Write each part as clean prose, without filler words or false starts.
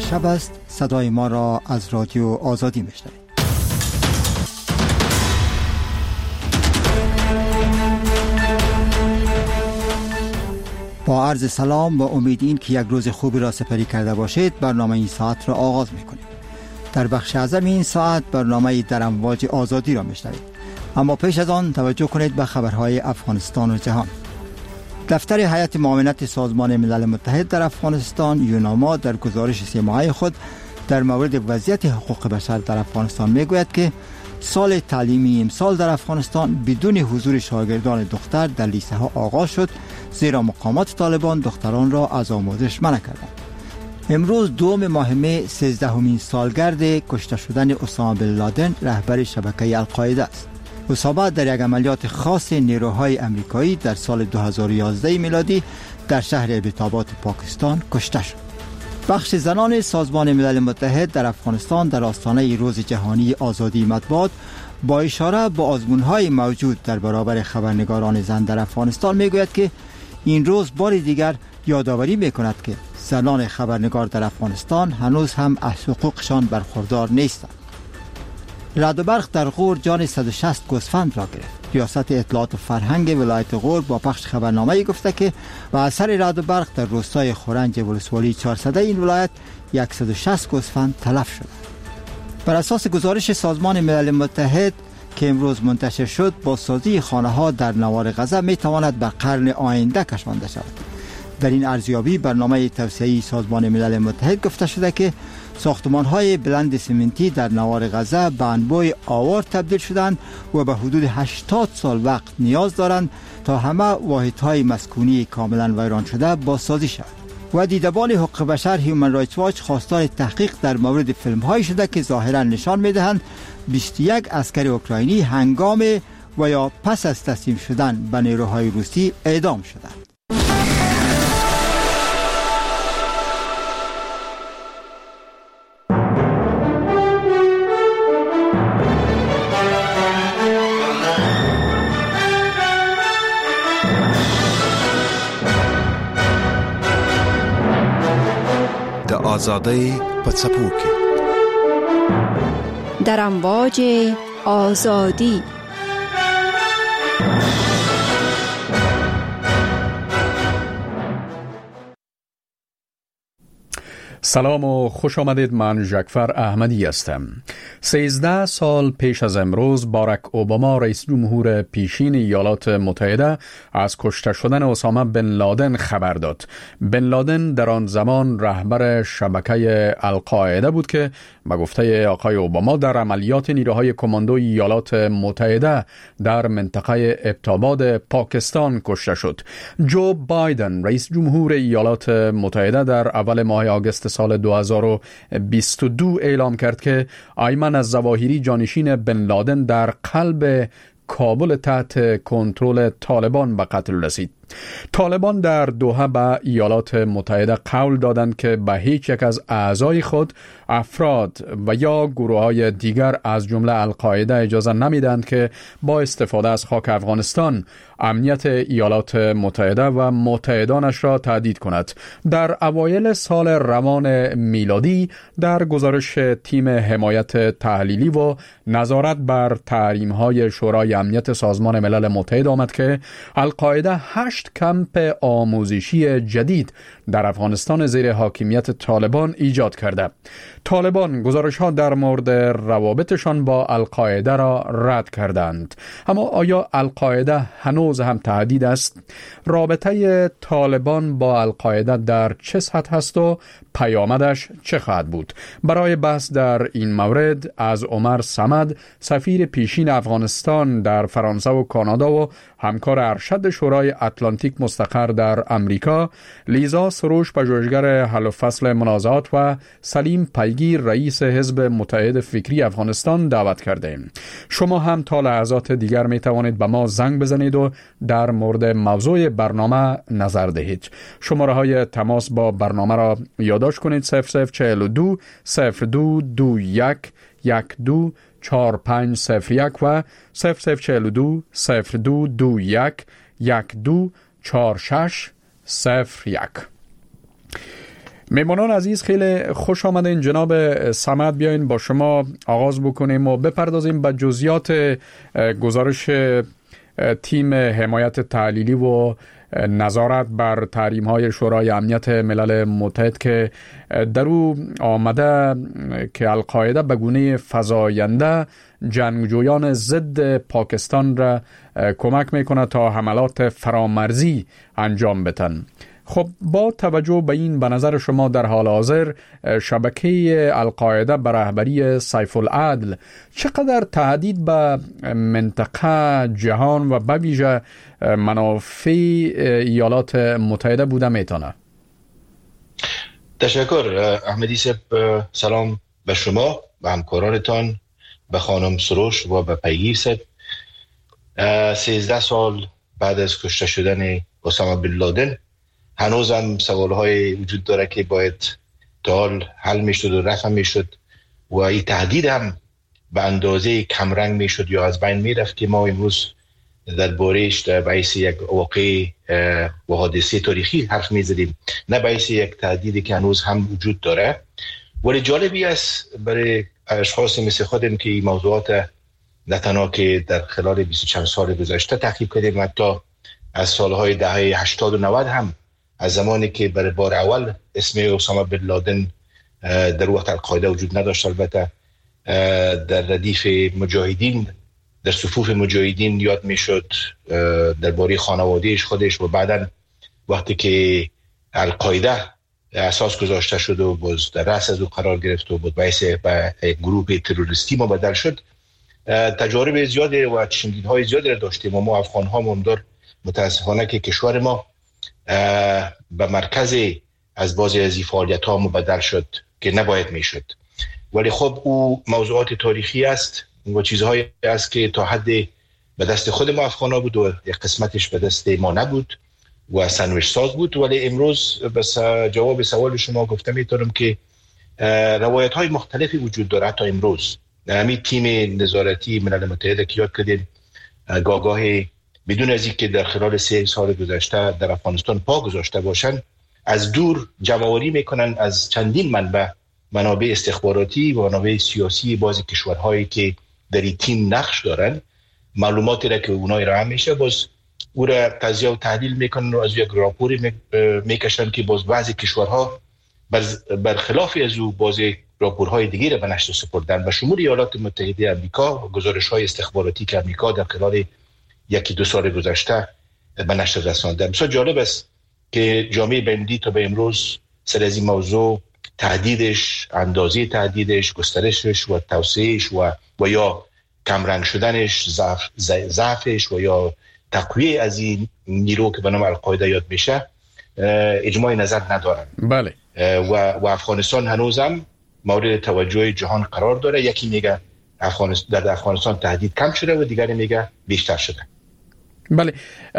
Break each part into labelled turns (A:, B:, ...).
A: شب است. صدای ما را از رادیو آزادی میشنوید. با عرض سلام و امید این که یک روز خوبی را سپری کرده باشید، برنامه این ساعت را آغاز میکنیم. در بخش اعظم این ساعت برنامه در امواج آزادی را میشنوید. اما پیش از آن توجه کنید به خبرهای افغانستان و جهان. دفتر هیئت معاونت سازمان ملل متحد در افغانستان یوناما در گزارش 3 ماهه خود در مورد وضعیت حقوق بشر در افغانستان میگوید که سال تعلیمی امسال در افغانستان بدون حضور شاگردان دختر در لیسه ها آغاز شد، زیرا مقامات طالبان دختران را از آموزش منع کردند. امروز 2 ماه مه 13مین سالگرد کشته شدن اسامه بن لادن رهبر شبکه القاعده است. اسامه در یک عملیات خاص نیروهای امریکایی در سال 2011 میلادی در شهر ابتابات پاکستان کشته شد. بخش زنان سازمان ملل متحد در افغانستان در آستانه روز جهانی آزادی مطبوعات با اشاره به آزمون‌های موجود در برابر خبرنگاران زن در افغانستان میگوید که این روز بار دیگر یادآوری میکند که زنان خبرنگار در افغانستان هنوز هم از حقوقشان برخوردار نیستند. رعد و برق در غور جان 160 گوسفند را گرفت. ریاست اطلاعات و فرهنگ ولایت غور با پخش خبرنامه‌ای گفته که با اثر رعد و برق در روستای خورنج ولسوالی 400 این ولایت 160 گوسفند تلف شد. بر اساس گزارش سازمان ملل متحد که امروز منتشر شد، بازسازی خانه‌ها در نوار غزه می‌تواند به قرن آینده کشانده شود. در این ارزیابی برنامه توسعه‌ای سازمان ملل متحد گفته شده که ساختمان‌های بلند سمنتی در نوار غزه به انبوه آوار تبدیل شدند و به حدود 80 سال وقت نیاز دارند تا همه واحدهای مسکونی کاملا ویران شده بازسازی شود. و دیدبان حقوق بشر هیومن رایتس واچ خواستار تحقیق در مورد فیلم‌هایی شده که ظاهراً نشان می‌دهند 21 عسکر اوکراینی هنگام و یا پس از تسلیم شدن به نیروهای روسی اعدام شدند.
B: آزادی پڅپو کې
C: در امواج آزادی.
D: سلام و خوش آمدید. من جعفر احمدی هستم. 13 سال پیش از امروز باراک اوباما رئیس جمهور پیشین ایالات متحده از کشته شدن اسامه بن لادن خبر داد. بن لادن در آن زمان رهبر شبکه القاعده بود که به گفته آقای اوباما در عملیات نیروهای کماندو ایالات متحده در منطقه ابتاباد پاکستان کشته شد. جو بایدن رئیس جمهور ایالات متحده در اول ماه آگوست سال 2022 اعلام کرد که ایمن الظواهری جانشین بن لادن در قلب کابل تحت کنترل طالبان به قتل رسید. طالبان در دوحه به ایالات متحده قول دادند که به هیچ یک از اعضای خود، افراد و یا گروه‌های دیگر از جمله القاعده اجازه نمیدند که با استفاده از خاک افغانستان امنیت ایالات متحده و متحدانش را تهدید کند. در اوایل سال روان میلادی در گزارش تیم حمایت تحلیلی و نظارت بر تحریم‌های شورای امنیت سازمان ملل متحد آمد که القاعده 8 کمپ آموزشی جدید در افغانستان زیر حاکمیت طالبان ایجاد کرده. طالبان گزارش‌ها در مورد روابطشان با القاعده را رد کردند. اما آیا القاعده هنوز هم تهدید است؟ رابطه طالبان با القاعده در چه سطح است و پیامدش چه خواهد بود؟ برای بحث در این مورد از عمر صمد، سفیر پیشین افغانستان در فرانسه و کانادا و همکار ارشد شورای اتلانتیک مستقر در امریکا، لیزا سروش پژوهشگر حل و فصل منازعات و سلیم پیگیر رئیس حزب متحد فکری افغانستان دعوت کردیم. شما هم تا لحظات دیگر می توانید به ما زنگ بزنید و در مورد موضوع برنامه نظر دهید. شماره های تماس با برنامه را یادداشت کنید: 0042 0221 12 4501 و 0042 0221 12 4601. میمانان عزیز خیلی خوش آمدین. جناب صمد، بیاین با شما آغاز بکنیم و بپردازیم به جزئیات گزارش تیم حمایت تحلیلی و نظارت بر تحریم‌های شورای امنیت ملل متحد که در او آمده که القاعده به گونه فزاینده جنگجویان ضد پاکستان را کمک میکنه تا حملات فرامرزی انجام بدن. خب با توجه به این، به نظر شما در حال حاضر شبکه القاعده به رهبری سیف العدل چقدر تهدید به منطقه، جهان و به ویژه منافع ایالات متحده بوده میتونه؟
E: تشکر احمدی صاحب. سلام به شما، به همکارانتان، به خانم سروش و به پیگیر صاحب. 13 سال بعد از کشته شدن اسامه بن لادن هنوز هم سوالهای وجود داره که باید تا حال حل میشد و رفع میشد و این تهدید هم به اندازه کمرنگ میشد یا از بین میرفت که ما امروز در بارش در باعث یک واقع و حادثه تاریخی حرف میزدیم، نه باعث یک تهدیدی که هنوز هم وجود داره. ولی جالبی است برای اشخاص مثل خودم که این موضوعات نه تنها که در خلال 20 چند سال گذشته تحقیق کردیم، حتی از سالهای دهه 80 و 90 هم، از زمانی که برای بار اول اسم اسامه بن لادن در وقت القاعده وجود نداشت، البته در ردیف مجاهدین، در صفوف مجاهدین یاد میشد، درباره خانوادهش خودش، و بعدا وقتی که القاعده اساس گذاشته شد و باز در رأس از او قرار گرفت و بود باعث به گروه تروریستی مبدل شد، تجارب زیاده و چنگیدهای زیاده را داشتیم و ما افغان ها ممدار متاسفانه که کشور ما به مرکز از بازی از این فعالیت ها مبدل شد که نباید میشد. ولی خب او موضوعات تاریخی است و چیزهایی است که تا حد به دست خود ما افغان ها بود و یک قسمتش به دست ما نبود و سنوش ساز بود. ولی امروز بس جواب سوال شما گفتم میتونم که روایت های مختلفی وجود داره. حتی امروز همین تیم نظارتی ملل متحد که یاد کردیم گاگاهی بدون از اینکه در خلال 3 سال گذشته در افغانستان پا گذاشته باشن، از دور جمع‌آوری میکنن از چندین منابع استخباراتی و منابع سیاسی بعضی کشورهایی که در این تیم نقش دارن، معلوماتی را که اونایی را هم میشه باز او را تجزیه و تحلیل میکنن و از یک راپوری میکشن که باز بعضی کشورها برخلاف از او بعضی راپورهای دیگه را به نشر سپردن و شمول ایالات متحده آمریکا و گزارش‌های استخباراتی که آمریکا در خلال 1-2 سال گذشته به نشر رسانده. بسیار جالب است که جامعه بین‌المللی تا به امروز سر از این موضوع تهدیدش، اندازه تهدیدش، گسترشش و توسعهش و یا کمرنگ شدنش، ضعفش و یا تقویه از این نیرو که به نام القاعده یاد میشه اجماع نظر ندارن.
D: بله.
E: و افغانستان هنوزم مورد توجه جهان قرار داره. یکی میگه در افغانستان تهدید کم شده و دیگری میگه بیشتر شده.
D: بله.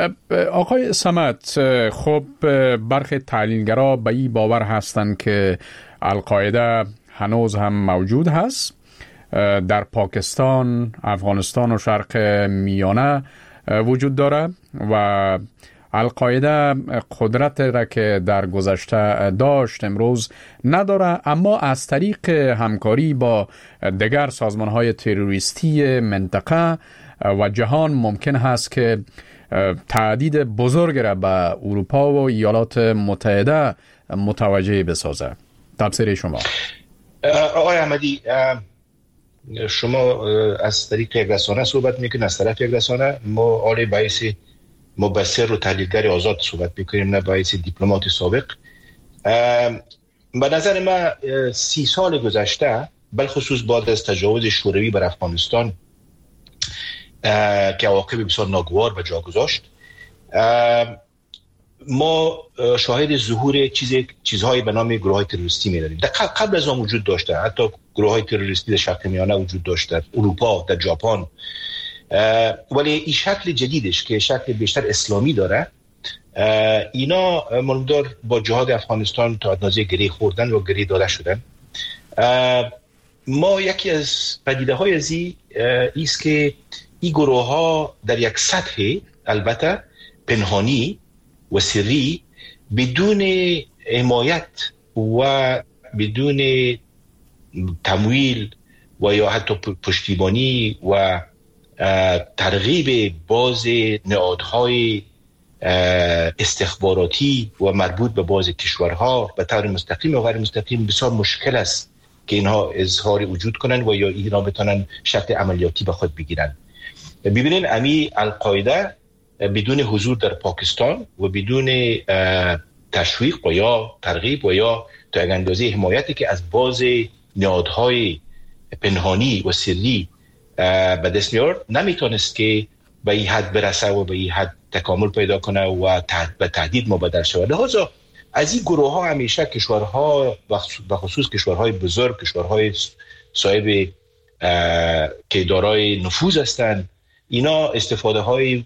D: آقای صمد، خب برخی تحلیلگرا به این باور هستند که القاعده هنوز هم موجود هست در پاکستان، افغانستان و شرق میانه وجود داره و القاعده قدرت را که در گذشته داشت امروز نداره، اما از طریق همکاری با دیگر سازمان‌های تروریستی منطقه و جهان ممکن هست که تهدید بزرگ را به اروپا و ایالات متحده متوجه بسازه. تفسیر شما؟
E: آقای احمدی، شما از طریق یک رسانه صحبت میکنید، از طرف یک رسانه. ما آلی باعث مبصر و تحلیلگر آزاد صحبت میکنیم، نه باعث دیپلمات سابق. به نظر من 30 سال گذشته، بالخصوص بعد از تجاوز شوروی بر افغانستان که عواقب بسیار ناگوار به جا گذاشت، ما شاهد ظهور چیزهایی به نام گروه‌های تروریستی می‌داریم. قبل از آن وجود داشته، حتی گروه‌های تروریستی در شرق میانه وجود داشته، در اروپا، در ژاپن، ولی این شکل جدیدش که شکل بیشتر اسلامی داره، اینا منظور با جهاد افغانستان تا اندازه گره خوردن و گره داده شدن. ما یکی از پدیده‌های ازی ایست که این گروه‌ها در یک سطح البته پنهانی و سری بدون حمایت و بدون تمویل و یا حتی پشتیبانی و ترغیب باز نهادهای استخباراتی و مربوط به باز کشورها به طور مستقیم و غیر مستقیم بسیار مشکل است که اینها اظهار وجود کنند و یا اینها بتونن شکل عملیاتی به خود بگیرن. ببینین امی القاعده بدون حضور در پاکستان و بدون تشویق و یا ترغیب و یا تا یک اندازه حمایتی که از باز نهادهای پنهانی و سری به دست میاد نمیتونست که به این حد برسه و به این حد تکامل پیدا کنه و به تهدید مبدل شود. لذا از این گروه ها همیشه کشورها به خصوص کشورهای بزرگ، کشورهای صاحب که دارای نفوذ هستند، اینا استفاده های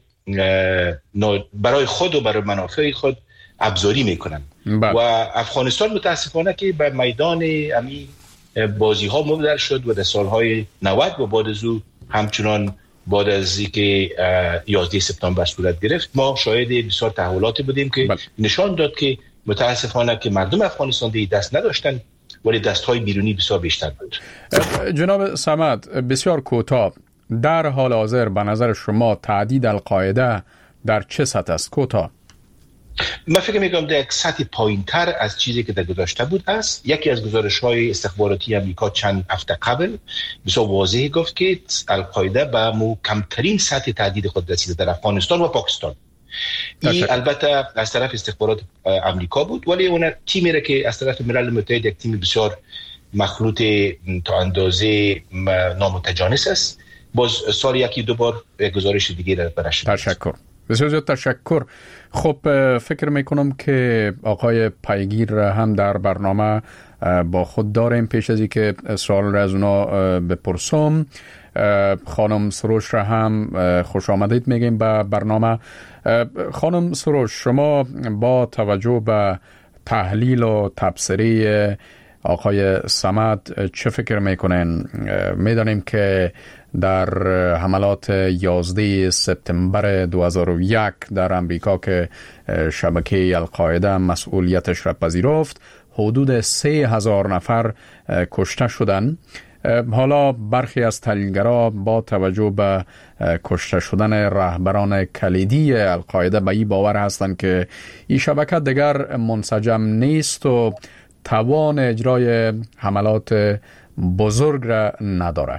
E: برای خود و برای منافع خود ابزاری میکنن. و افغانستان متاسفانه که به میدان امی بازی ها مبدل شد و در سالهای 90 و بعد از او همچنان بعد از اینکه 11 سپتامبر صورت گرفت ما شاهد بسیار تحولاتی بودیم که نشان داد که متاسفانه که مردم افغانستان دیگه دست نداشتن ولی دستهای بیرونی بسیار بیشتر بود.
D: جناب صمد، بسیار کوتاه، در حال حاضر به نظر شما تهدید القاعده در چه سطح است؟ کوتاه.
E: من فکر میکنم در یک سطح پایین‌تر از چیزی که در گذشته بود است. یکی از گزارش‌های استخباراتی آمریکا چند هفته قبل بسیار واضح گفت که القاعده به کمترین سطح تهدید خود رسیده در افغانستان و پاکستان. این البته از طرف استخبارات آمریکا بود، ولی اون تیمی را که از طرف ملل متحد یک تیم بسیار مخلوط تا اندازه نامتجانس است، باز سال یکی دو بار یک گزارش دیگه را برش.
D: تشکر، بسیار زیاد تشکر. خب فکر میکنم که آقای پیگیر هم در برنامه با خود داریم. پیش از اینکه سوال را از اونا بپرسم، خانم سروش را هم خوش آمدید میگیم به برنامه. خانم سروش، شما با توجه به تحلیل و تبصره آقای صمد چه فکر میکنین؟ میدانیم که در حملات 11 سپتامبر 2001 در امریکا که شبکه القاعده مسئولیتش را پذیرفت، حدود 3,000 نفر کشته شدند. حالا برخی از تحلیلگرا با توجه به کشته شدن رهبران کلیدی القاعده به این باور هستند که این شبکه دیگر منسجم نیست و توان اجرای حملات بزرگ را نداره.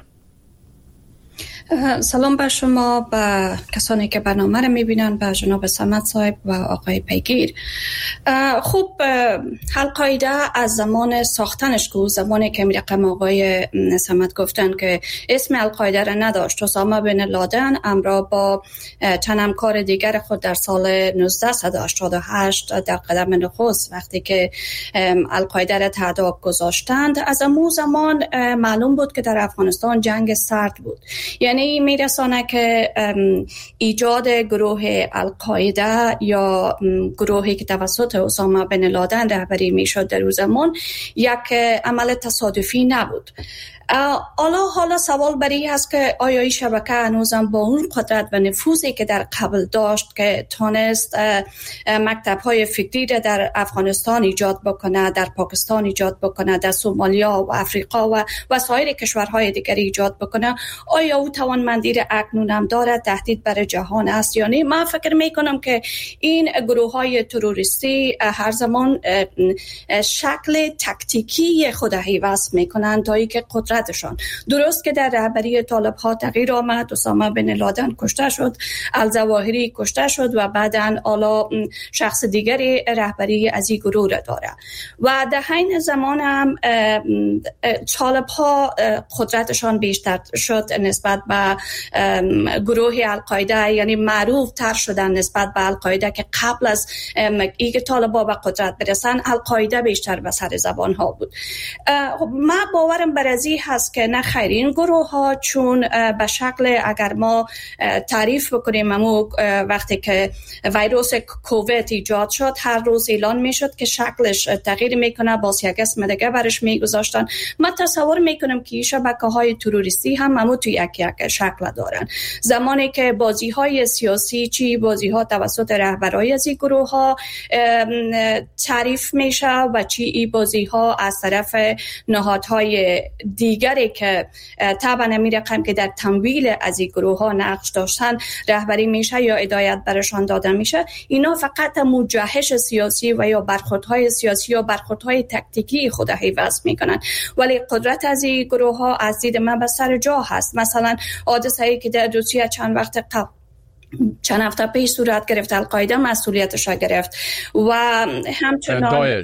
F: سلام به شما، به کسانی که برنامه را میبینن، به جناب صمد صاحب و آقای پیگیر. خب القاعده از زمان ساختنش که زمانی که رقم آقای صمد گفتن که اسم القاعده را نداشت، اسامه بن لادن امرا با چند همکار دیگر خود در سال 1988 در قدم نخست وقتی که القاعده را تعداد گذاشتند، از امو زمان معلوم بود که در افغانستان جنگ سرد بود. یعنی میرسانه که ایجاد گروه القاعده یا گروهی که توسط اسامه بن لادن رهبری میشد در اون زمان یک عمل تصادفی نبود. حالا سوال بری هست که آیا این شبکه هنوزم با اون قدرت و نفوذی که در قبل داشت که تونست مکتب‌های فکری را در افغانستان ایجاد بکنه، در پاکستان ایجاد بکنه، در سومالیا و افریقا و سایر کشورهای دیگری ایجاد بکنه، آیا او توانمندی را اکنون هم داره؟ تهدید برای جهان است یا نه؟ من فکر میکنم که این گروه‌های تروریستی هر زمان شکل تاکتیکی خود حیوز میکنن تا اینکه قدرتشان، درست که در رهبری طالب ها تغییر آمد، اسامه بن لادن کشته شد، الظواهری کشته شد و بعداً حالا شخص دیگری رهبری از این گروه را داره و در حین زمان هم طالب ها قدرتشان بیشتر شد نسبت به گروه القاعده، یعنی معروف تر شدن نسبت به القاعده که قبل از اینکه طالبا به قدرت برسن القاعده بیشتر به سر زبان ها بود. من باورم بر ازی هست که نه خیر این گروه ها چون به شکل اگر ما تعریف بکنیم وقتی که ویروس کووید ایجاد شد هر روز اعلان میشد که شکلش تغییر میکنه، باز یک اسم دیگه برش میگذاشتن. ما تصور میکنم که شبکه‌های تروریستی هم تو یک شکل دارن. زمانی که بازی‌های سیاسی چی بازی‌ها توسط رهبرای از این گروه‌ها تعریف میشه و چی این بازی‌ها از طرف نهادهای دیگری که طبعا میرقم که در تمویل از این گروه‌ها نقش داشتن رهبری میشه یا هدایت برشان داده میشه، اینا فقط مجهش سیاسی و یا برخوردهای سیاسی یا برخوردهای تکتیکی خود حفظ میکنن، ولی قدرت از این گروه‌ها از دید من به سر جا هست. مثلا حادثه‌ای که در روسیه چند هفته پیش صورت گرفت، القاعده مسئولیتش را گرفت و همچنان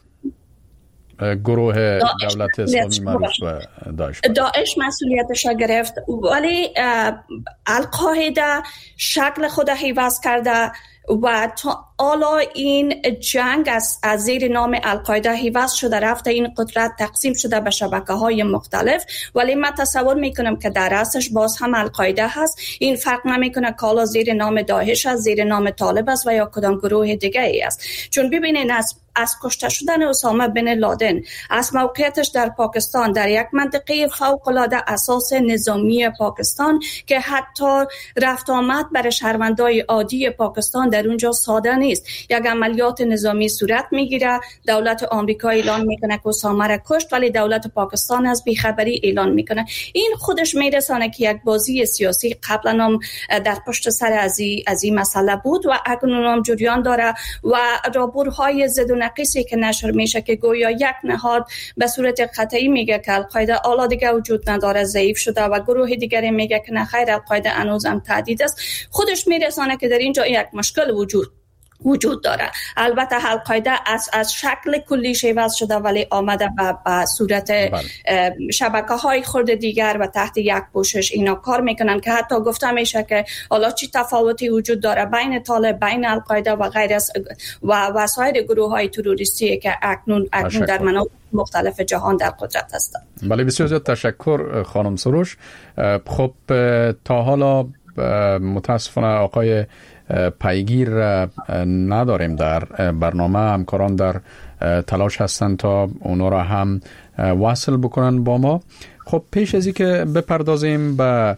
D: گروه دولت اسلامی معروف و داعش
F: مسئولیتش را گرفت، ولی القاعده شکل خود حفظ کرده و تا حالا این جنگ از زیر نام القاعده حفظ شده، رفته این قدرت تقسیم شده به شبکه‌های مختلف، ولی من تصور میکنم که در اصلش باز هم القاعده هست. این فرق نمیکنه که حالا زیر نام داعش است، زیر نام طالب است و یا کدام گروه دیگه ای است. چون ببینید از کشته شدن اسامه بن لادن، از موقعیتش در پاکستان در یک منطقه فوق العاده اساس نظامی پاکستان که حتی رفت آمد برای شهروندای عادی پاکستان در اونجا ساده نیست. یک عملیات نظامی صورت میگیره، دولت آمریکا اعلان میکنه که اسامه را کشت، ولی دولت پاکستان از بیخبری اعلان میکنه. این خودش میرسانه که یک بازی سیاسی قبلا هم در پشت سر از این مسئله بود و اکنون هم جریان داره و راپورهای ضد و نقیصی که نشر میشه که گویا یک نهاد به صورت قطعی میگه که القاعده حالا دیگه وجود نداره، ضعیف شده و گروه دیگری میگه که نه خیر القاعده هنوزم تهدید است. خودش میرسانه که در اینجا یک مشکل وجود داره. البته القاعده از شکل کلیش عوض شده ولی آمده به صورت شبکه‌های خرد دیگر و تحت یک پوشش اینا کار میکنن که حتی گفته میشه که حالا چی تفاوتی وجود داره بین طالب، بین القاعده و غیر و سایر گروه‌های تروریستی که اکنون در مناطق مختلف جهان در قدرت هستند.
D: بله بسیار زیاد تشکر خانم سروش. خب تا حالا متاسفانه آقای پیگیر نداریم در برنامه. همکاران در تلاش هستند تا اونا را هم وصل بکنن با ما. خب پیش از این که بپردازیم به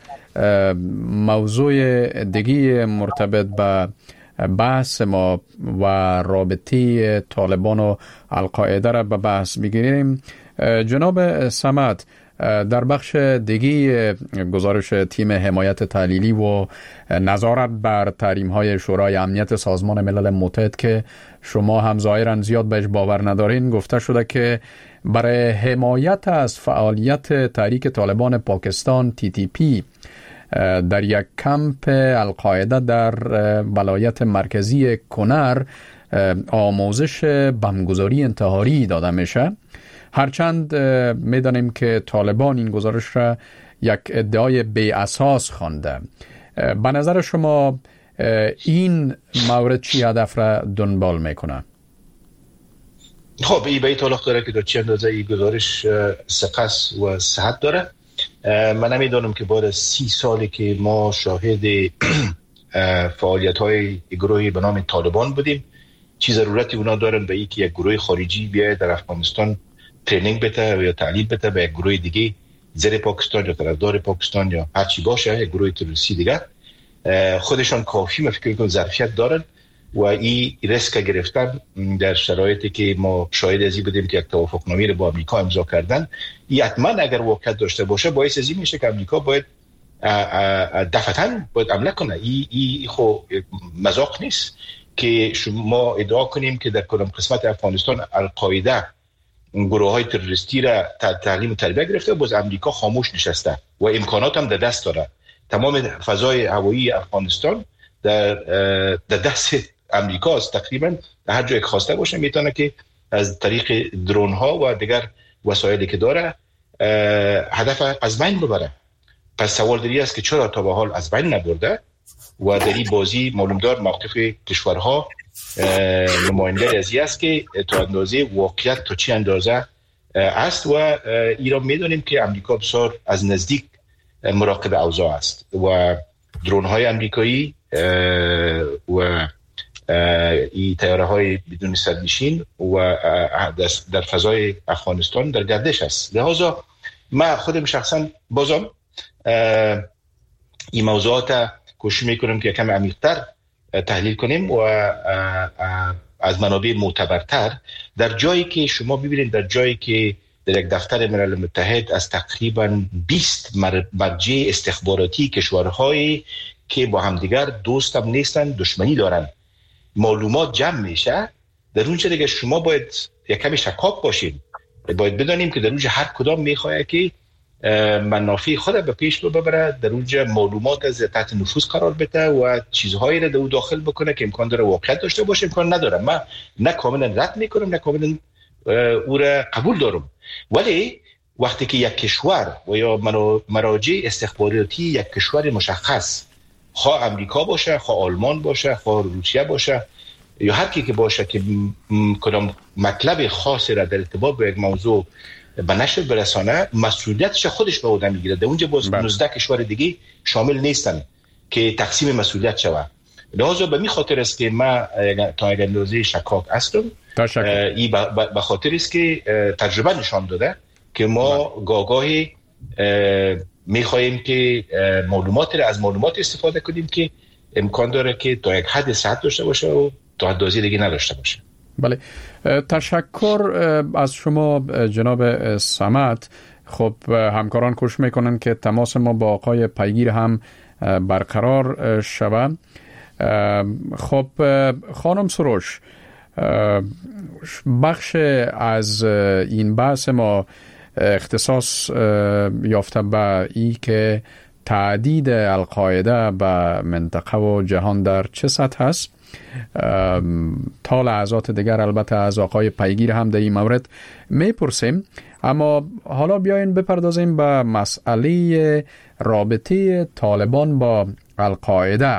D: موضوع دیگه مرتبط به بحث ما و رابطه طالبان و القاعده را به بحث بگیریم، جناب صمد در بخش دیگی گزارش تیم حمایت تحلیلی و نظارت بر تحریم‌های شورای امنیت سازمان ملل متحد که شما هم ظاهراً زیاد بهش باور ندارین، گفته شده که برای حمایت از فعالیت تحریک طالبان پاکستان TTP در یک کمپ القاعده در ولایت مرکزی کنر آموزش بمبگذاری انتحاری داده میشه. هرچند میدانیم که طالبان این گزارش را یک ادعای بی اساس خوانده. به نظر شما این مورد چی هدف را دنبال میکنه؟
E: خب این به اطلاق داره که در چه اندازه این گزارش سقس و صحت داره. من نمیدانم که بعد از 30 سالی که ما شاهد فعالیت های گروهی به نام طالبان بودیم چی ضرورتی اونا دارن به این که یک گروه خارجی بیاید در افغانستان ترینینگ بده یا تعلیم بده به یک گروه دیگه زیر پاکستان یا طرفدار پاکستان یا هر چی باشه، یک گروه تروریستی دیگه. خودشان کافی من فکر کنم ظرفیت دارن و این ریسک گرفتن در شرایطی که ما شاهد از این بودیم که یک توافقنامه رو با آمریکا امضا کردن، این حتما اگر واقعیت داشته باشه باعث از این میشه که آمریکا باید دفعتاً باید عمله کنه. این خو مذاق نیست که ما ادعا کنیم که در کدام قسمت افغانستان القاعده گروه های تروریستی را تعلیم و تربیت گرفته، باز امریکا خاموش نشسته و امکانات هم در دست داره. تمام فضای هوایی افغانستان در دست امریکا است. تقریبا هر جای خواسته باشه میتونه که از طریق درون ها و دیگر وسایلی که داره هدف از بین ببره. پس سوال داری است که چرا تا به حال از بین نبرده و در این بازی معلومدار موقف کشورها نماینده از این است که تا اندازه واقعیت تا چی اندازه است و ایران میدونیم که امریکا بسیار از نزدیک مراقب اوضاع است و درون های امریکایی و این تیاره های بدون سرنشین و در فضای افغانستان در گردش است. لحاظا من خودم شخصا بازم این موضوعات کوشش میکنم که کم عمیق‌تر تحلیل کنیم و از منابع معتبرتر، در جایی که شما ببینید، در جایی که در یک دفتر ملل متحد از تقریباً 20 مرجع استخباراتی کشورهایی که با همدیگر دوست هم نیستن، دشمنی دارن، معلومات جمع میشه، در اونجا دیگه شما باید یک کمی شکاک باشید، باید بدانیم که در اونجا هر کدام میخواد که منافع خود به پیش رو ببره، در اونجا معلومات از تحت نفوذ قرار بده و چیزهایی رو در اون داخل بکنه که امکان داره واقعیت داشته باشه، امکان نداره. من نه کاملا رد میکنم نه کاملا او را قبول دارم، ولی وقتی که یک کشور و یا مراجع استخباراتی یک کشور مشخص، خواه امریکا باشه، خواه آلمان باشه، خواه روسیه باشه یا هر کی که باشه، که کدام مطلب خاصی را در ارتباط با یک موضوع به نشر برسانه، مسئولیتش خودش به عهده میگیره. در اونجا باز 19 کشور دیگه شامل نیستن که تقسیم مسئولیت شود. لحاظا به می خاطر است که من تا یک اندازه شکاک هستم. این به خاطر است که تجربه نشان داده که ما گاهی میخواهیم که از معلومات استفاده کنیم که امکان داره که تا یک حد صحت داشته باشه و تا حد دیگه نداشته باشه.
D: بله، تشکر از شما جناب صمد. خب همکاران کوشش میکنن که تماس ما با آقای پیگیر هم برقرار شود. خب خانم سروش، بخش از این بحث ما اختصاص یافته به ای که تعدید القاعده به منطقه و جهان در چه سطح است. تا لحظات دیگر البته از آقای پیگیر هم در این مورد میپرسیم، اما حالا بیاین بپردازیم به مسئله رابطه طالبان با القاعده.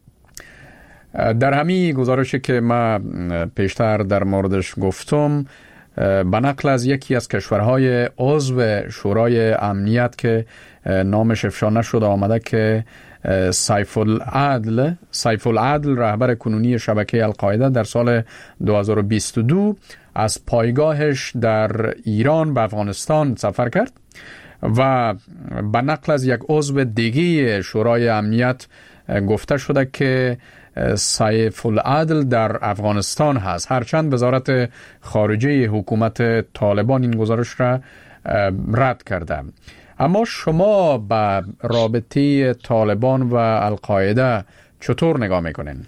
D: در همین گزارشی که من پیشتر در موردش گفتم، به نقل از یکی از کشورهای عضو شورای امنیت که نامش افشا نشده آمده که سیف العدل رهبر کنونی شبکه القاعده در سال 2022 از پایگاهش در ایران به افغانستان سفر کرد و به نقل از یک عضو دیگه شورای امنیت گفته شده که سیف العدل در افغانستان هست، هرچند وزارت خارجه حکومت طالبان این گزارش را رد کرده. اما شما به رابطه طالبان و القاعده چطور نگاه میکنین؟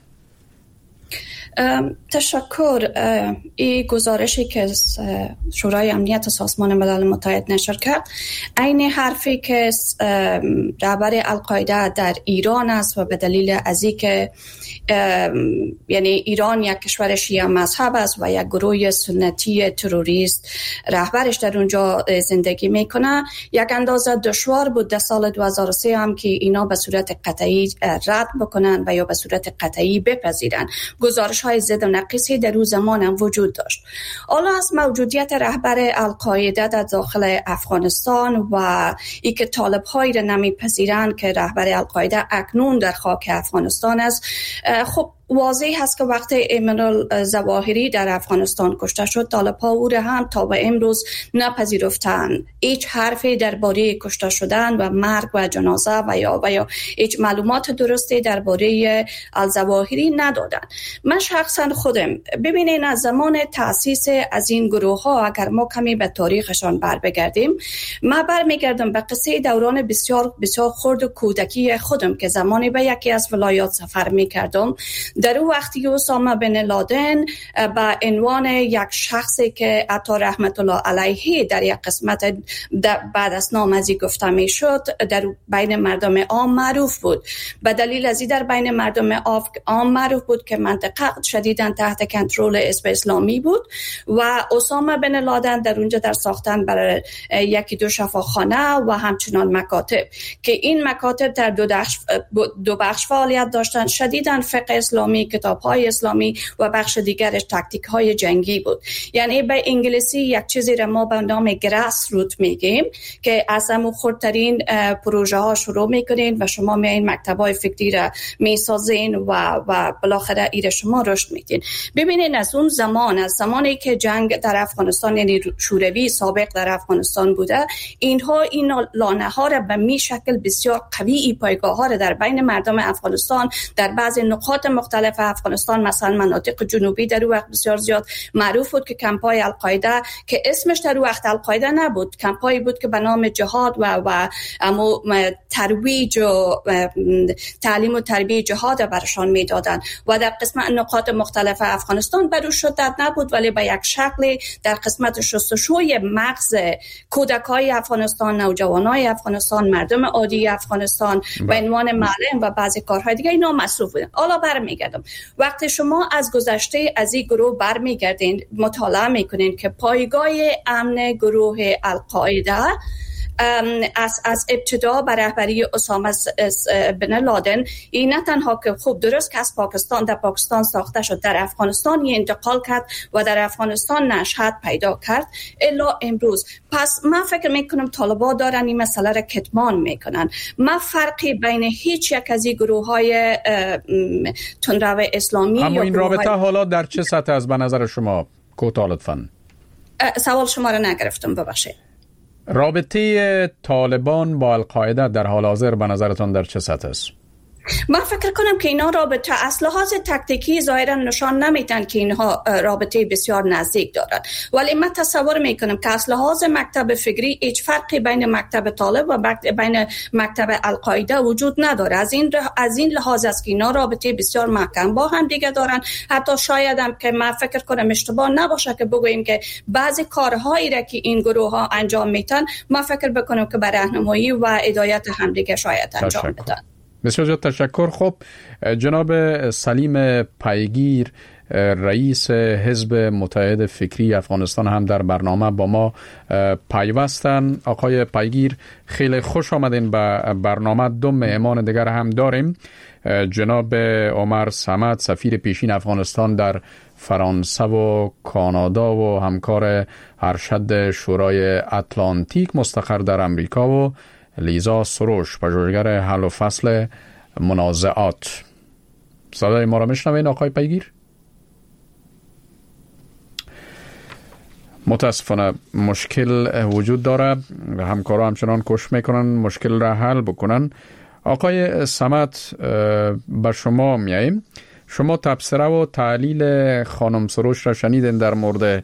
F: تشکر. این گزارشی که شورای امنیت سازمان ملل متحد نشر کرد عین حرفی که رهبر القاعده در ایران است و به دلیل از اینکه یعنی ایران یک کشور شیعه مذهب است و یک گروه سنتی تروریست رهبرش در اونجا زندگی میکنه، یک اندازه دشوار بود در سال 2003 هم که اینا به صورت قطعی رد بکنن و یا به صورت قطعی بپذیرن. گزارش های ضد و نقیصی در روز زمان هم وجود داشت. حالا از موجودیت رهبر القاعده در داخل افغانستان و ای که طالب هایی را نمیپذیرند که رهبر القاعده اکنون در خاک افغانستان است، خب واضح هست که وقتی ایمن الظواهری در افغانستان کشته شد، طالب‌ها او را هم تا به امروز نپذیرفتند. هیچ حرفی درباره کشته شدن و مرگ و جنازه و یا هیچ معلومات درستی درباره الظواهری ندادن. من شخصا خودم ببینین از زمان تأسیس از این گروه ها اگر ما کمی به تاریخشان بر بگردیم، من برمیگردم به قصه دوران بسیار بسیار خرد و کودکی خودم که زمانی به یکی از ولایات سفر می‌کردم. در اون وقتی اسامه بن لادن به عنوان یک شخصی که عطا رحمت الله علیه در یک قسمت بعد از نامزی گفته می شد در بین مردم عام معروف بود. به دلیل ازی در بین مردم عام معروف بود که منطقه شدیداً تحت کنترل حزب اسلامی بود و اسامه بن لادن در اونجا در ساختن برای یکی دو شفاخانه و همچنان مکاتب که این مکاتب در دو بخش فعالیت داشتن، شدیداً فقه اسلامی اسلامی، کتاب‌های اسلامی و بخش دیگرش تاکتیک‌های جنگی بود. یعنی به انگلیسی یک چیزی را ما به نام گراس روت میگیم که از همون خردترین پروژه ها شروع میکنین و شما میایین مکتب‌های فکری را میسازین و بالاخره ایره شما رشد میدین. ببینین از اون زمان، از زمانی که جنگ در افغانستان یعنی شوروی سابق در افغانستان بوده، اینها این لانه ها را به می شکل بسیار قوی پایگاه ها را در بین مردم افغانستان در بعضی نقاط مختلف افغانستان، مثلا مناطق جنوبی در وقت بسیار زیاد معروف بود که کمپای القاعده که اسمش در وقت القاعده نبود، کمپایی بود که به نام جهاد و ترویج و تعلیم و تربیه جهاد برشان میدادن و در قسمت نقاط مختلف افغانستان برو شدت نبود، ولی به یک شکل در قسمت شستشوی مغز کودکای افغانستان، نوجوانای افغانستان، مردم عادی افغانستان و عنوان معلم و بعضی کارهای دیگه اینا مصروف بودن. حالا برمیگردم، وقتی شما از گذشته از این گروه برمیگردین مطالعه میکنین که پایگاه امن گروه القاعده از ابتدا بر رهبری اسامه بن لادن این نه تنها که خوب درست که از در پاکستان ساخته شد، در افغانستان انتقال کرد و در افغانستان نشأت پیدا کرد الا امروز. پس من فکر میکنم طالبا دارن این مسئله را کتمان میکنن. من فرقی بین هیچ یک از این گروه های تندرو اسلامی
D: اما این رابطه حالا در چه سطح از به نظر شما کوتاه لطفاً؟
F: سوال شما را نگرفتم، ببخشید.
D: رابطه طالبان با القاعده در حال حاضر به نظرتان در چه سطح است؟
F: من فکر کنم که اینا رابطه از لحاظ تکتیکی ظاهرا نشان نمیدن که اینها رابطه بسیار نزدیک دارن، ولی من تصور میکنم که از لحاظ مکتب فکری هیچ فرقی بین مکتب طالب و بین مکتب القاعده وجود نداره. از این لحاظ است که اینا رابطه بسیار محکم با هم دیگه دارن. حتی شاید هم که من فکر کنم اشتباه نباشه که بگوییم که بعضی کارهایی را که این گروه ها انجام میدن، من فکر بکنم که به راهنمایی و هدایت هم دیگه شاید انجام بدن.
D: بسیار زیاد تشکر. خب جناب سلیم پیگیر، رئیس حزب متحد فکری افغانستان هم در برنامه با ما پیوستن. آقای پیگیر خیلی خوش آمدین به برنامه. دو مهمان دیگر هم داریم، جناب عمر صمد، سفیر پیشین افغانستان در فرانسه و کانادا و همکار ارشد شورای اتلانتیک مستقر در امریکا، و لیزا سروش، پژوهشگر حل و فصل منازعات. صدای ما را میشنوین آقای پیگیر؟ متاسفانه مشکل وجود داره، همکارا همچنان کوشش میکنن مشکل را حل بکنن. آقای صمد، به شما میاییم. شما تبصره و تحلیل خانم سروش را شنیدین در مورد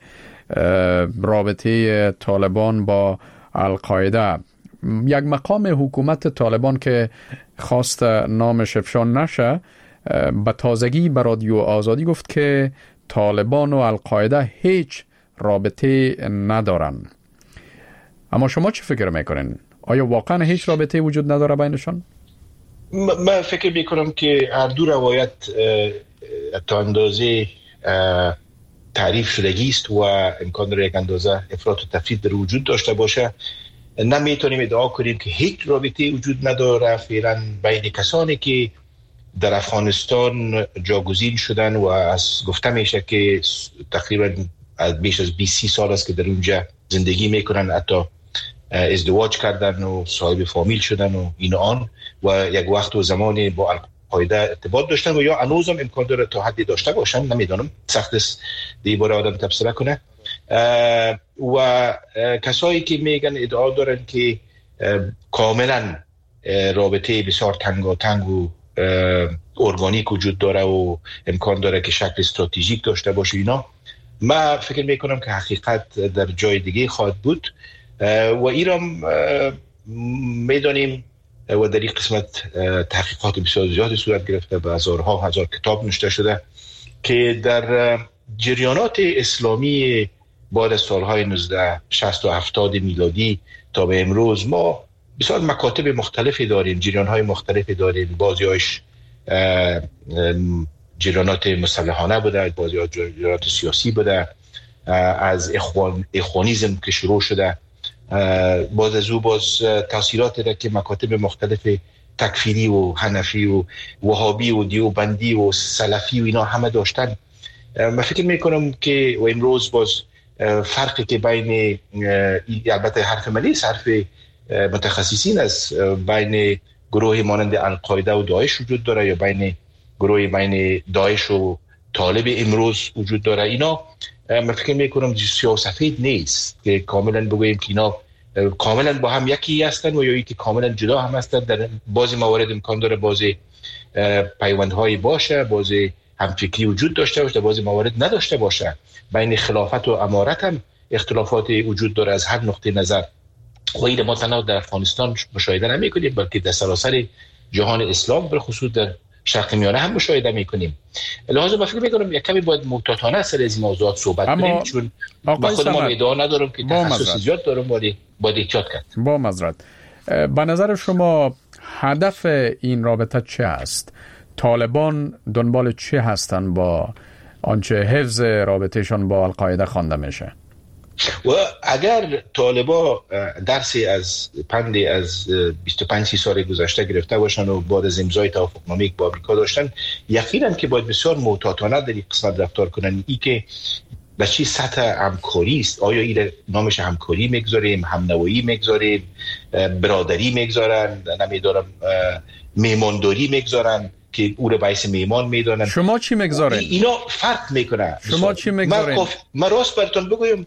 D: رابطه طالبان با القاعده. یک مقام حکومت طالبان که خواست نامش افشا نشه به تازگی به رادیو آزادی گفت که طالبان و القاعده هیچ رابطه ندارن. اما شما چه فکر میکنین؟ آیا واقعا هیچ رابطه وجود نداره بینشان؟
E: من فکر میکنم که هر دو روایت تا اندازه تعریف شدگی است و امکان داره یک اندازه افراط و تفرید در وجود داشته باشه. نمیتونیم ادعا کنیم که هیچ رابطه وجود نداره فعلا بین کسانی که در افغانستان جاگزین شدن و از گفته میشه که تقریبا بیش از 20 سال است که در اونجا زندگی میکنن، حتی ازدواج کردن و صاحب فامیل شدن و این آن، و یک وقت و زمانی با القاعده ارتباط داشتن و یا هنوزم امکان داره تا حدی داشته باشن. نمیدونم، سخت است دیگه آدم تبصره کنه. و کسایی که میگن ادعا دارن که کاملا رابطه بسیار تنگ و ارگانیک وجود داره و امکان داره که شکل استراتژیک داشته باشه، اینا من فکر میکنم که حقیقت در جای دیگه خواهد بود و ایران میدانیم و در این قسمت تحقیقات بسیار زیادی صورت گرفته، به هزار کتاب نوشته شده که در جریانات اسلامی بعد از سالهای 1960 و 70 میلادی تا به امروز ما بسیار مکاتب مختلفی داریم، جریانهای مختلفی داریم. بعضی‌هاش جریانات مسلحانه بوده، بعضی‌ها جریانات سیاسی بوده، از اخوانیزم که شروع شده، باز تاثیراتی را که مکاتب مختلف تکفیری و حنفی و وهابی و دیوبندی و سلفی و اینا همه داشتن. من فکر میکنم که و امروز باز فرقی که بین البته حرف ملی حرف متخصصین است، بین گروه مانند القاعده و داعش وجود داره یا بین داعش و طالب امروز وجود داره. اینا من فکر میکنم سیاست نیست که کاملا بگوییم که اینا کاملا با هم یکی هستن و یا اینکه کاملا جدا هم هستن. در بعضی موارد امکان داره بعضی پیوندهای باشه، بعضی همفکری وجود داشته باشه، بعضی موارد نداشته باشه. بین خلافت و امارت هم اختلافات وجود داره از هر نقطه نظر. و این ما تنها در افغانستان مشاهده نمی‌کنیم بلکه در سراسر جهان اسلام به خصوص در شرق میانه هم مشاهده می‌کنیم. لذا من فکر می‌کنم یک کمی باید محتاطانه سر از این موضوعات صحبت کنیم، چون با خود ما ادعا ندارم که تخصص زیاد دارم، باید احتیاط کرد.
D: با معذرت، به نظر شما هدف این رابطه چه است؟ طالبان دنبال چه هستند با آنچه حفظ رابطهشان با القاعده خوانده میشه؟
E: و اگر طالبا درسی از پندی از 25 سال گذشته گرفته باشن و بعد از امضای توافقنامه با آمریکا داشتن، یقینا که باید بسیار محتاطانه در این قسمت رفتار کنن. این که به چی سطح همکاری است، آیا این نامش همکاری میگذاریم، همنوایی میگذاریم، برادری میگذارن، نمیدارم میمانداری میگذارن که او رو باعث میمان میدانن.
D: شما چی میگذارین؟
E: اینا فرق میکنه.
D: شما چی میگذارین؟
E: من راست براتون بگویم،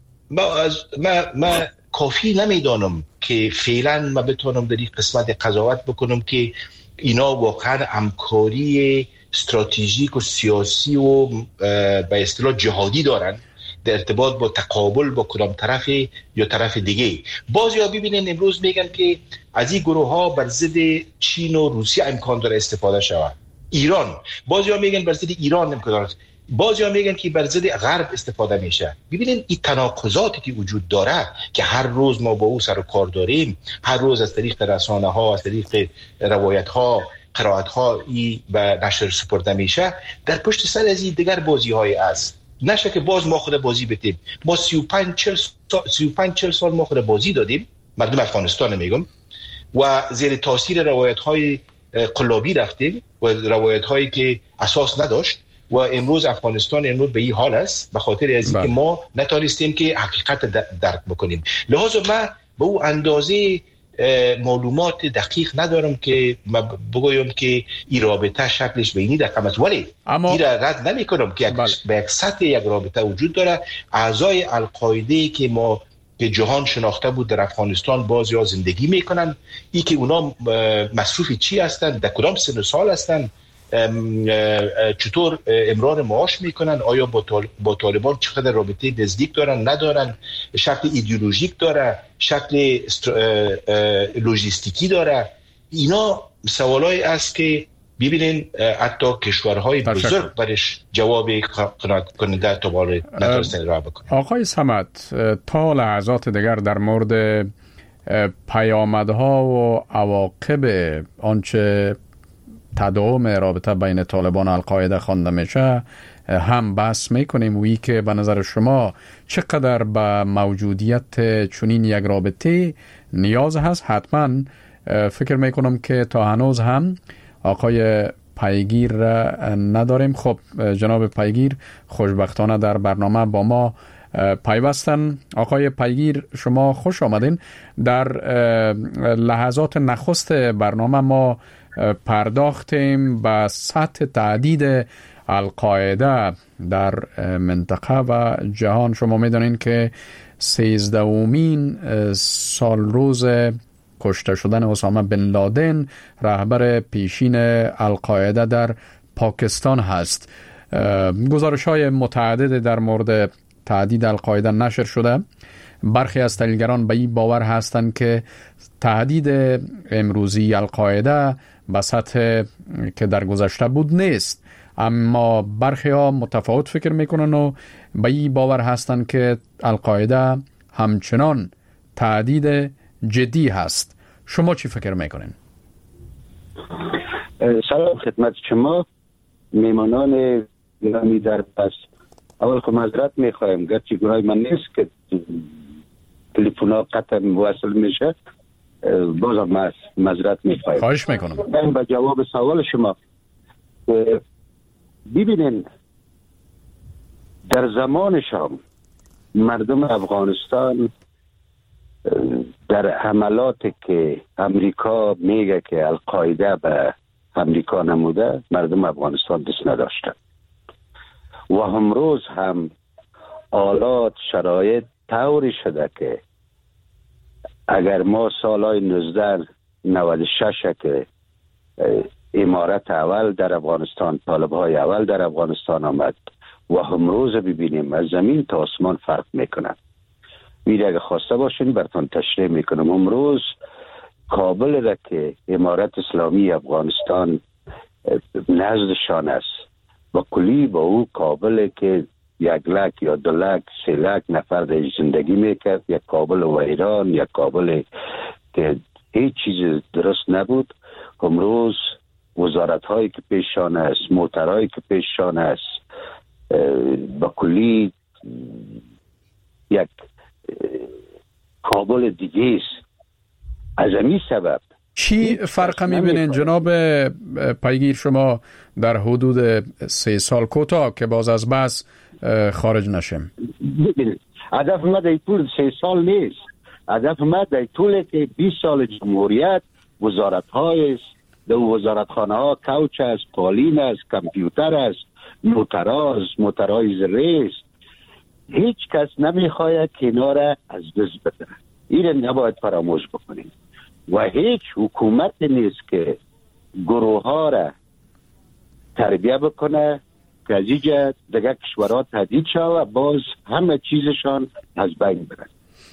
E: من کافی نمیدانم که فعلا من بتونم در این قسمت قضاوت بکنم که اینا واقعا همکاری استراتژیک و سیاسی و به اصطلاح جهادی دارن در ارتباط با تقابل با کدام طرف یا طرف دیگه. بعضیا ببینن امروز میگن که از این گروه ها بر ضد چین و روسیه امکان داره استفاده شود، ایران. بعضیا میگن بر ضد ایران امکان داره، بعضیا میگن که بر ضد غرب استفاده میشه. ببینید این تناقضاتی که وجود داره که هر روز ما با او سر و کار داریم، هر روز از طریق رسانه ها، از طریق روایت ها، قرائت ها به نشر سپرده میشه. در پشت سر از این دیگر بازی های است. نشه که باز ما خود بازی بتیم. ما 35-40 سال ما خود بازی دادیم، مردم افغانستان میگم، و زیر تاثیر روایت های قلابی رفتیم و روایت هایی که اساس نداشت و امروز افغانستان امروز به این حال است به خاطر از اینکه ما نتونستیم که حقیقت درک بکنیم. لذا من به او اندازه معلومات دقیق ندارم که بگویم که این رابطه شکلش به اینی دقیق است، ولی این را رد نمی کنم که به یک سطح یک رابطه وجود داره. اعضای القاعده که ما که جهان شناخته بود در افغانستان بعضی ها زندگی میکنن، این که اونا مصروف چی هستند، در کدام سن و سال هستند، چطور امرار معاش میکنن، آیا با طالبان چقدر رابطه نزدیک دارن ندارن، شکل ایدئولوژیک داره، شکل لوجستیکی داره. اینا سوالایی است که ببینین حتی کشورهای بزرگ برش جواب قناعت کننده تباره نتونستن ارائه بکنن.
D: آقای صمد، تا لحظات دیگر در مورد پیامدها و عواقب آنچه تداوم رابطه بین طالبان و القاعده خوانده میشه هم بحث میکنیم. وی که به نظر شما چقدر به موجودیت چنین یک رابطه نیاز هست؟ حتما فکر میکنم که تا هنوز هم آقای پیگیر نداریم. خب جناب پیگیر خوشبختانه در برنامه با ما پیوستن. آقای پیگیر شما خوش آمدین. در لحظات نخست برنامه ما پرداختیم به سطح تعدید القاعده در منطقه و جهان. شما میدونین که 13مین سال روز کشته شدن اسامه بن لادن رهبر پیشین القاعده در پاکستان هست. گزارش های متعدد در مورد تعدید القاعده نشر شده. برخی از تحلیلگران به این باور هستند که تعدید امروزی القاعده به سطح که در گذشته بود نیست، اما برخی ها متفاوت فکر میکنن و به این باور هستند که القاعده همچنان تعدید جدی هست. شما چی فکر میکنین؟
G: سلام خدمت شما میمانان گرامی در پس. اول که معذرت میخوایم گرچه گناه من نیست که تلفن ها قطع وصل میشه، بازم معذرت میخوایم.
D: خواهش میکنم.
G: من به جواب سوال شما ببینین، در زمان شام مردم افغانستان در حملاتی که امریکا میگه که القاعده به امریکا نموده، مردم افغانستان دست نداشتن و امروز هم آلات شرایط طوری شده که اگر ما سالهای 1996 که امارت اول در افغانستان، طالبهای اول در افغانستان آمد و امروز ببینیم از زمین تا آسمان فرق میکنن. میره اگه خواسته باشین براتون تشریح میکنم. امروز کابل را که امارت اسلامی افغانستان نزدشان است با کلی با او کابل که 1 لک یا 2 لک 3 لک نفر در زندگی میکرد، یک کابل و ایران، یک کابل که هیچ چیز درست نبود، امروز وزارت هایی که پیشان است، موترهایی که پیشان است، با کلی یک کابل دیگه است. از همین سبب
D: چی فرق میبینین جناب پیگیر شما در حدود 3 سال کوتاه که باز از بحث خارج نشیم؟
G: ببینید، هدف ما در طول 3 سال نیست. هدف ما در طول که 20 سال جمهوریت وزارت های است، در وزارت خانه ها کوچ است، قالین است، کامپیوتر است، موترهای زره است. هیچ کس نمیخواید که اینا را از دست بده. این نباید فراموش بکنیم و هیچ حکومت نیست که گروه ها را تربیه بکنه که از اینجا دیگه کشورها تهدید شد و باز همه چیزشان از بین برن.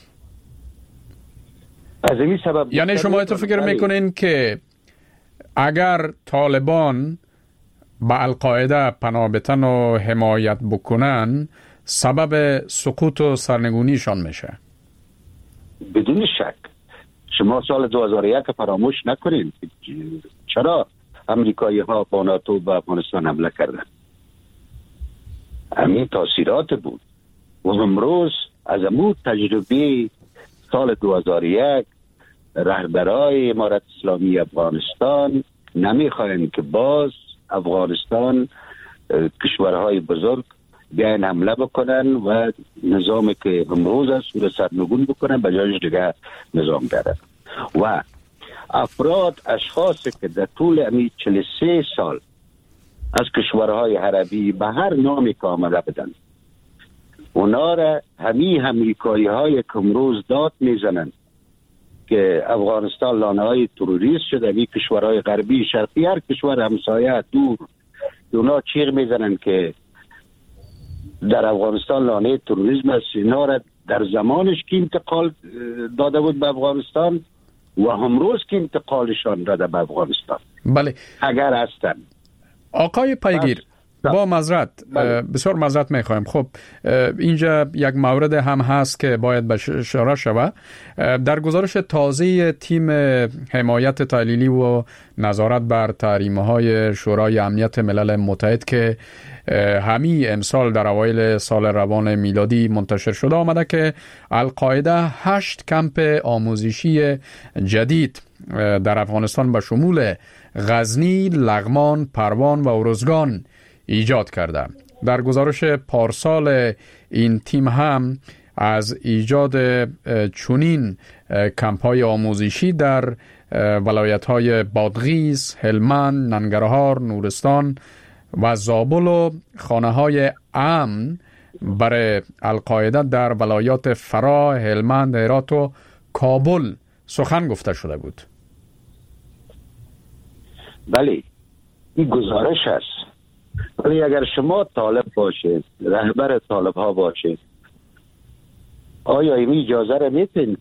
G: از این سبب
D: یعنی شما تو فکر میکنین که اگر طالبان با القاعده پناه بتن و حمایت بکنن سبب سقوط و سرنگونیشان میشه؟
G: بدون شک. شما سال 2001 فراموش نکنین چرا امریکایی ها با ناتو به افغانستان حمله کردن. همین تاثیرات بود و امروز از امون تجربه سال 2001 رهبرای امارت اسلامی افغانستان نمیخواین که باز افغانستان کشورهای بزرگ بیاین حمله بکنن و نظامی که امروز است رو سرنگون بکنن به جایش دیگه نظام داره. و افراد اشخاصی که در طول امی 43 سال از کشورهای عربی به هر نامی که آمده بدن، اونا را همین امریکایی های که امروز داد میزنن که افغانستان لانه های تروریست شده، همین کشورهای غربی شرقی، هر کشور همسایه دور، اونا چیغ میزنن که در افغانستان لانه تروریسم است. اینا را در زمانش که انتقال داده بود به افغانستان و امروز که انتقالشان داده به افغانستان.
D: بله.
G: اگر هستن
D: آقای پیگیر با معذرت، بسیار معذرت میخوایم. خب اینجا یک مورد هم هست که باید به اشاره شود. در گزارش تازه تیم حمایت تحلیلی و نظارت بر تحریم‌های شورای امنیت ملل متحد که همین امسال در اوایل سال روان میلادی منتشر شده آمده که القاعده 8 کمپ آموزشی جدید در افغانستان به شمول غزنی، لغمان، پروان و ارزگان ایجاد کرده. در گزارش پارسال این تیم هم از ایجاد چنین کمپ‌های آموزشی در ولایت‌های بادغیس، هلمند، ننگرهار، نورستان و زابل و خانه‌های امن برای القاعده در ولایات فرا، هلمند، هرات و کابل سخن گفته شده بود.
G: بله، این گزارش است. ولی اگر شما طالب باشید، رهبر طالب ها باشید، آیا این اجازه را میتین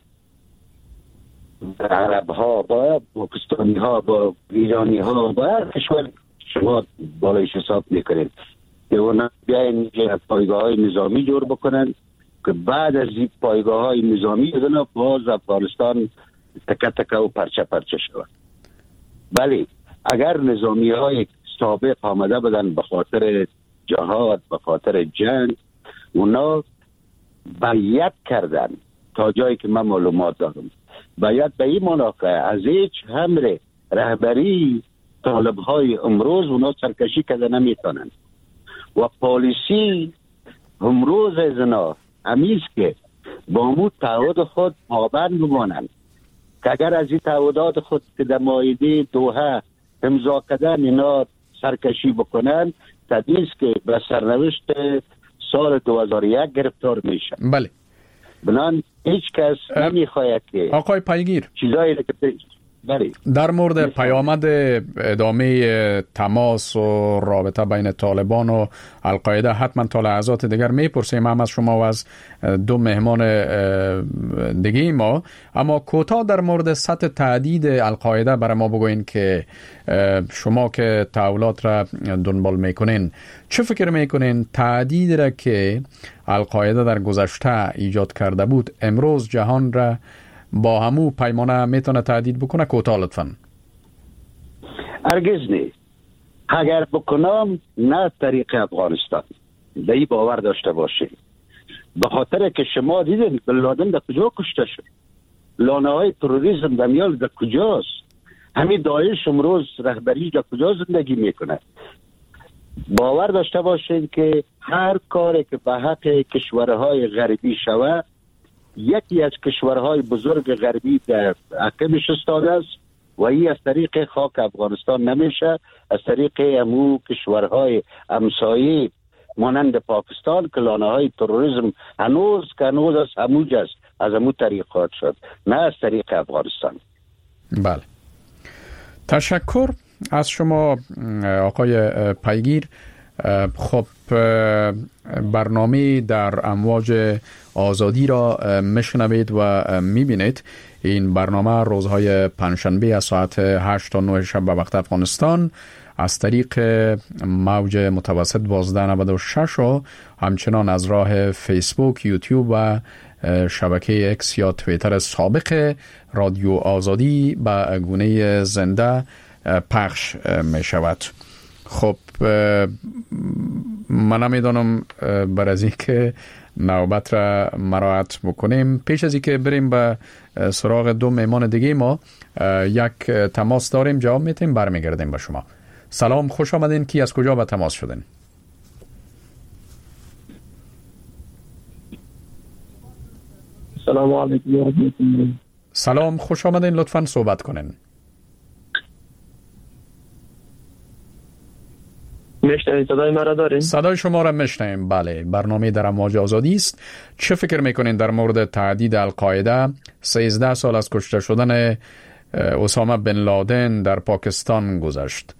G: عرب ها با پاکستانی ها با ایرانی ها با هر کشور شما بالایش حساب میکنید که اونا بیاین پایگاه های نظامی جور بکنن که بعد از این پایگاه های نظامی ازنا باز افغانستان تکه تکه و پرچه پرچه شود؟ بله، اگر نظامی های سابق آمده بدن به خاطر جهاد، به خاطر جنگ، اونا بیعت کردن تا جایی که من معلومات دارم، باید به این منافع از هیچ امر رهبری طالب های امروز اونا سرکشی کرده نمیتونن و پالیسی امروز از اینا امیز که با مو تعهد خود پابند بمانند که اگر از این تعهدات خود که در مایده دوحه امضا کردن اینا سرکشی بکنن تدیز که به سرنوشت سال 2001 گرفتار میشن.
D: بله.
G: بنان هیچ کس نمیخواید که
D: آقای پیگیر
G: چیزایی که
D: در مورد پیامد ادامه تماس و رابطه بین طالبان و القاعده حتما تا لحظات دیگر میپرسیم هم از شما و از دو مهمان دیگه ما، اما کوتاه در مورد سطح تهدید القاعده برای ما بگوین که شما که تحولات را دنبال میکنین چه فکر میکنین تهدیدی را که القاعده در گذشته ایجاد کرده بود امروز جهان را با همو پیمانه میتونه تهدید بکنه؟ کوتاه لطفاً.
G: هرگز نه. اگر بکنم نه طریق افغانستان به این باور داشته باشید، به خاطر که شما دیدین بن لادن در کجا کشته شد، لانه های تروریسم در میال در کجاست، همین داعش امروز رهبری در کجا زندگی میکنه. باور داشته باشید که هر کاری که به حق کشورهای غربی شود یکی از کشورهای بزرگ غربی در عقبش استاده است و این از طریق خاک افغانستان نمیشه، از طریق امو کشورهای همسایه مانند پاکستان که لانه های تروریسم هنوز از هموج است، از همو طریق خواهد شد، نه از طریق افغانستان.
D: بله، تشکر از شما آقای پیگیر. خب برنامه در امواج آزادی را میشنوید و میبینید. این برنامه روزهای پنجشنبه از ساعت 8 تا 9 شب به وقت افغانستان از طریق موج متوسط 1296 و همچنان از راه فیسبوک، یوتیوب و شبکه اکس یا توییتر سابق رادیو آزادی به گونه زنده پخش می شود. خب من نمیدانم بر از این که نوبت را مراعات بکنیم، پیش از این که بریم به سراغ دو مهمان دیگه ما یک تماس داریم، جواب میتیم برمیگردیم به شما. سلام، خوش آمدین. کی از کجا به تماس شدین؟
H: سلام علیکم.
D: سلام، خوش آمدین. لطفاً صحبت کنین.
H: میشنوید صدای ما را دارین؟
D: صدای شما را میشنویم. بله، برنامه در امواج آزادی است. چه فکر میکنین در مورد تهدید القاعده؟ 13 سال از کشته شدن اسامه بن لادن در پاکستان گذشت.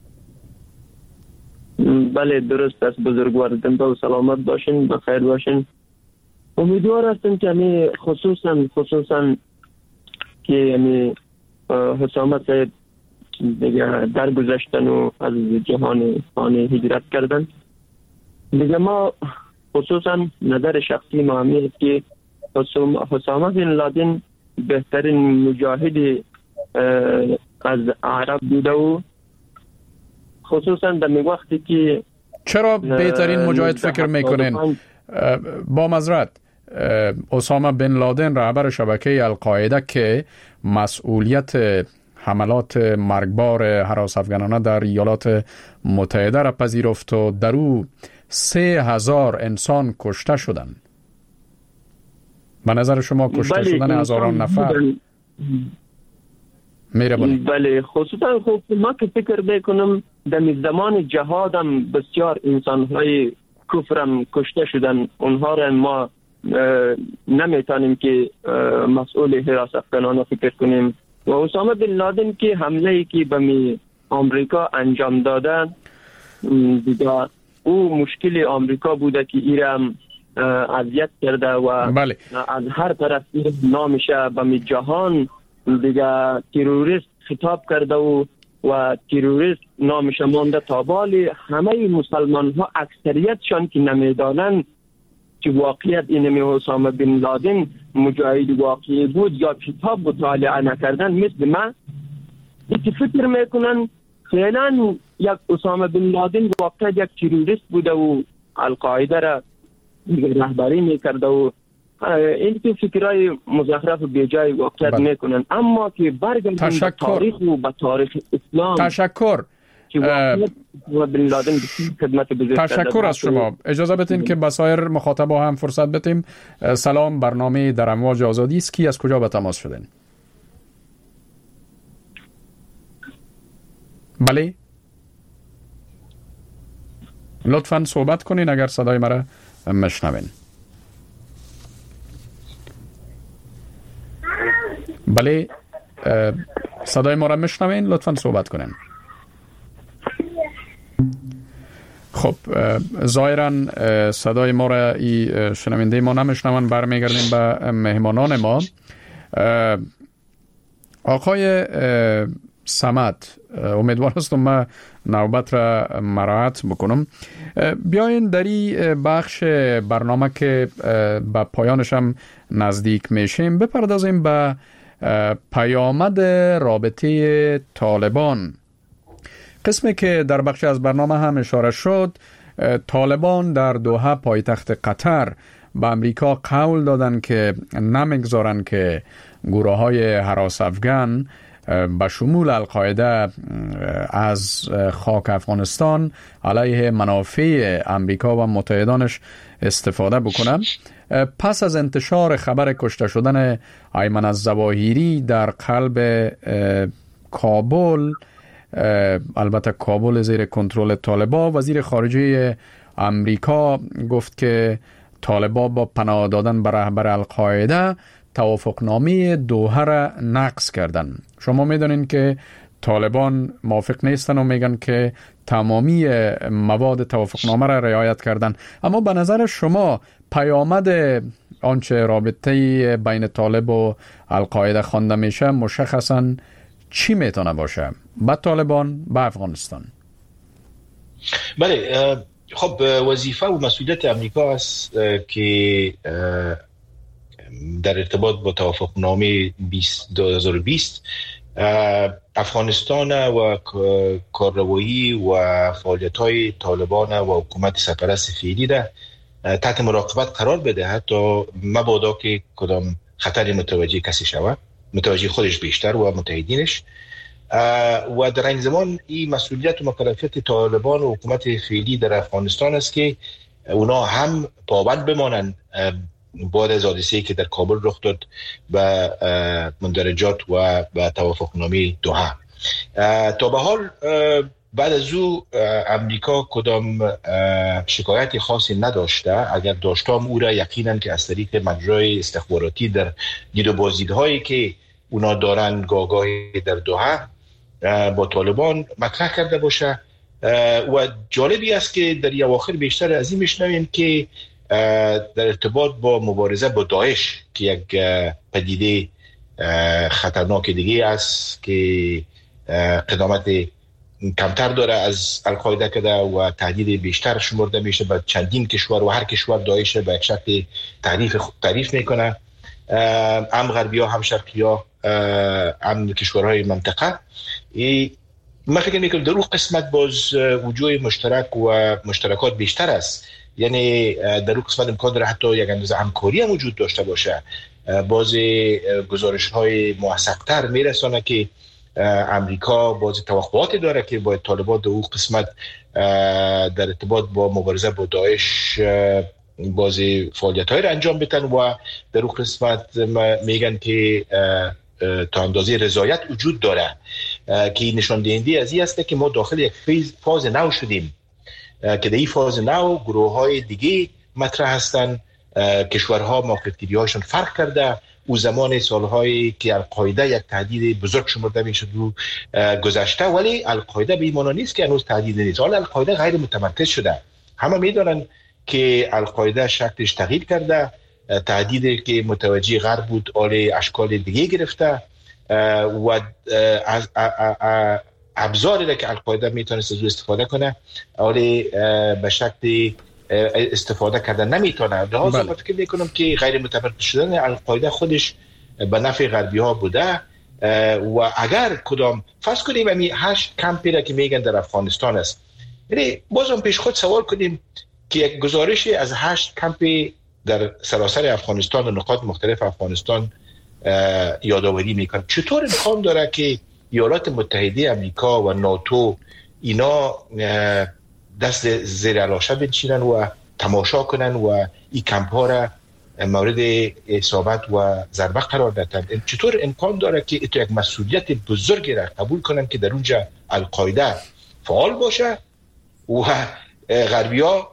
H: بله درست است. بزرگوار زنده و سلامت باشین، بخیر باشین. امیدوار هستم که خصوصا که اسامه صاحب دیگه در گذشتن و از جهان فانی هجرت کردن. دیگه ما خصوصا نظر شخصی ما همیه که اسامه بن لادن بهترین مجاهد از عرب بوده و خصوصا در وقتی که
D: چرا بهترین مجاهد فکر میکنین؟ با معذرت، اسامه بن لادن رهبر شبکه القاعده که مسئولیت حملات مرگبار هراس افغانانه در ایالات متحده را پذیرفت و در او 3000 انسان کشته شدند. به نظر شما کشته شدن هزاران نفر میره بونه؟
H: بله، خصوصا خب ما که فکر بکنم در زمان جهادم بسیار انسان‌های کفرم کشته شدن، اونها را ما نمیتونیم که مسئول حراس افغانانه فکر کنیم. و اسامه بن لادن که حمله‌ای که به آمریکا انجام دادن دیگه او مشکل آمریکا بوده که ایران اذیت کرده و
D: بله.
H: از هر طرف نامشه به جهان دیگه تروریست خطاب کرده و تروریست نامشه مانده تا بال همه مسلمان ها اکثریتشان که نمیدانن که واقعیت اینمی اسامه بن لادن مجاهد واقعی بود یا کتاب مطالعه نکردن مثل من که فکر میکنن فعلا یک اسامه بن لادن واقعا یک تروریست بوده و القاعده را رهبری میکرده و این که فکرای مزخرف و بیجای واقعیت میکنن، اما که برگردیم به تاریخ و به تاریخ اسلام.
D: تشکر. تشکر از شما. اجازه بدین که به سایر مخاطبا هم فرصت بدیم. سلام، برنامه در امواج آزادی است. کی از کجا به تماس شدین؟ بله، لطفاً صحبت کنین اگر صدای مرا مشنوین. بله، صدای ما را مشنوین؟ لطفاً صحبت کنین. خب، ظاهراً صدای ما را شنونده ما نمیشنون. برمیگردیم به مهمانان ما. آقای صمد، امیدوار هستم ما نوبت را مراعات بکنم. بیاین در این بخش برنامه که به پایانش هم نزدیک میشیم بپردازیم به پیامد رابطه طالبان. قسمی که در بخش از برنامه هم اشاره شد، طالبان در دوحه پایتخت قطر به امریکا قول دادن که نمیگذارن که گروه‌های هراس افغان به شمول القاعده از خاک افغانستان علیه منافع امریکا و متحدانش استفاده بکنه. پس از انتشار خبر کشته شدن ایمن الظواهری در قلب کابل، البته کابل زیر کنترل طالبان، وزیر خارجه امریکا گفت که طالبان با پناه دادن به رهبر القاعده توافقنامه دوحه را نقض کردن. شما میدونین که طالبان موافق نیستن و میگن که تمامی مواد توافقنامه را رعایت کردن. اما به نظر شما پیامد آنچه رابطه بین طالب و القاعده خوانده میشه مشخصاً چی میتونه باشه؟ با طالبان با افغانستان.
E: بله، خب وظیفه و مسئولیت امریکا است که در ارتباط با توافقنامه 2020 افغانستان و کارروایی و فعالیت‌های طالبان و حکومت سرپرست فعلی را تحت مراقبت قرار بده، حتی مبادا که کدام خطری متوجه کسی شود، متوجه خودش بیشتر و متحدینش. و در این زمان این مسئولیت و مکلفیت طالبان و حکومت فعلی در افغانستان است که اونا هم پابند بمانند بعد از حادثه‌ای که در کابل رخ داد به مندرجات و به توافقنامه دوحه. تا به حال بعد از او امریکا کدام شکایت خاصی نداشته. اگر داشته هم او را یقینا که از طریق مجرای استخباراتی در دید و بازدیدهایی که اونا دارن گاهی در دوحه با طالبان مطرح کرده باشه. و جالبی است که در اواخر بیشتر از این میشنویم که در ارتباط با مبارزه با داعش که یک پدیده خطرناک دیگه است که قدامت کمتر داره از القاعده کده و تهدید بیشتر شمرده میشه به چندین کشور و هر کشور داعش به یک شکل تعریف میکنه، هم غربی ها هم شرقی ها هم کشورهای منطقه. من فکر میکنم در اون قسمت باز وجود مشترک و مشترکات بیشتر است، یعنی در اون قسمت امکان داره حتی یک اندازه همکاری هم وجود داشته باشه. باز گزارش های موثق‌تر میرسانه که امریکا باز توقعاتی داره که باید طالبان در اون قسمت در ارتباط با مبارزه با داعش باز فعالیت‌های را انجام بدن و در اون قسمت میگن که تا اندازه رضایت وجود داره که نشان دهنده از این است که ما داخل یک فاز نو شدیم که در این فاز نو گروه‌های دیگه مطرح هستن. کشورها موقعیت‌گیری‌هاشون فرق کرده. او زمان سالهایی که القاعده یک تهدید بزرگ شمرده میشد و گذشته، ولی القاعده به این معنی نیست که هنوز تهدید نیست. حالا القاعده غیر متمرکز شده. همه میدونن که القاعده شکلش تغییر کرده. تهدیدی که متوجه غرب بود آل اشکال دیگه گرفته و از ابزاری که القاعده میتونست از او استفاده کنه آل به شکل استفاده کردن نمیتونه. لحاظا من فکر میکنم که غیر متمرکز شدن القاعده خودش به نفع غربی ها بوده و اگر کدام فرض کنیم همین 8 کمپی را که میگن در افغانستان است، یعنی بازم پیش خود سوال کنیم که یک گزارشی از 8 کمپ در سراسر افغانستان و نقاط مختلف افغانستان یادآوری میکنه. چطور امکان داره که ایالات متحده امریکا و ناتو اینا دست زیر علاشه بنشینن و تماشا کنن و این کمپ ها را مورد اصابت و ضربه قرار دادن؟ چطور امکان داره که اتو یک مسئولیت بزرگی را قبول کنن که در اونجا القاعده فعال باشه و غربیا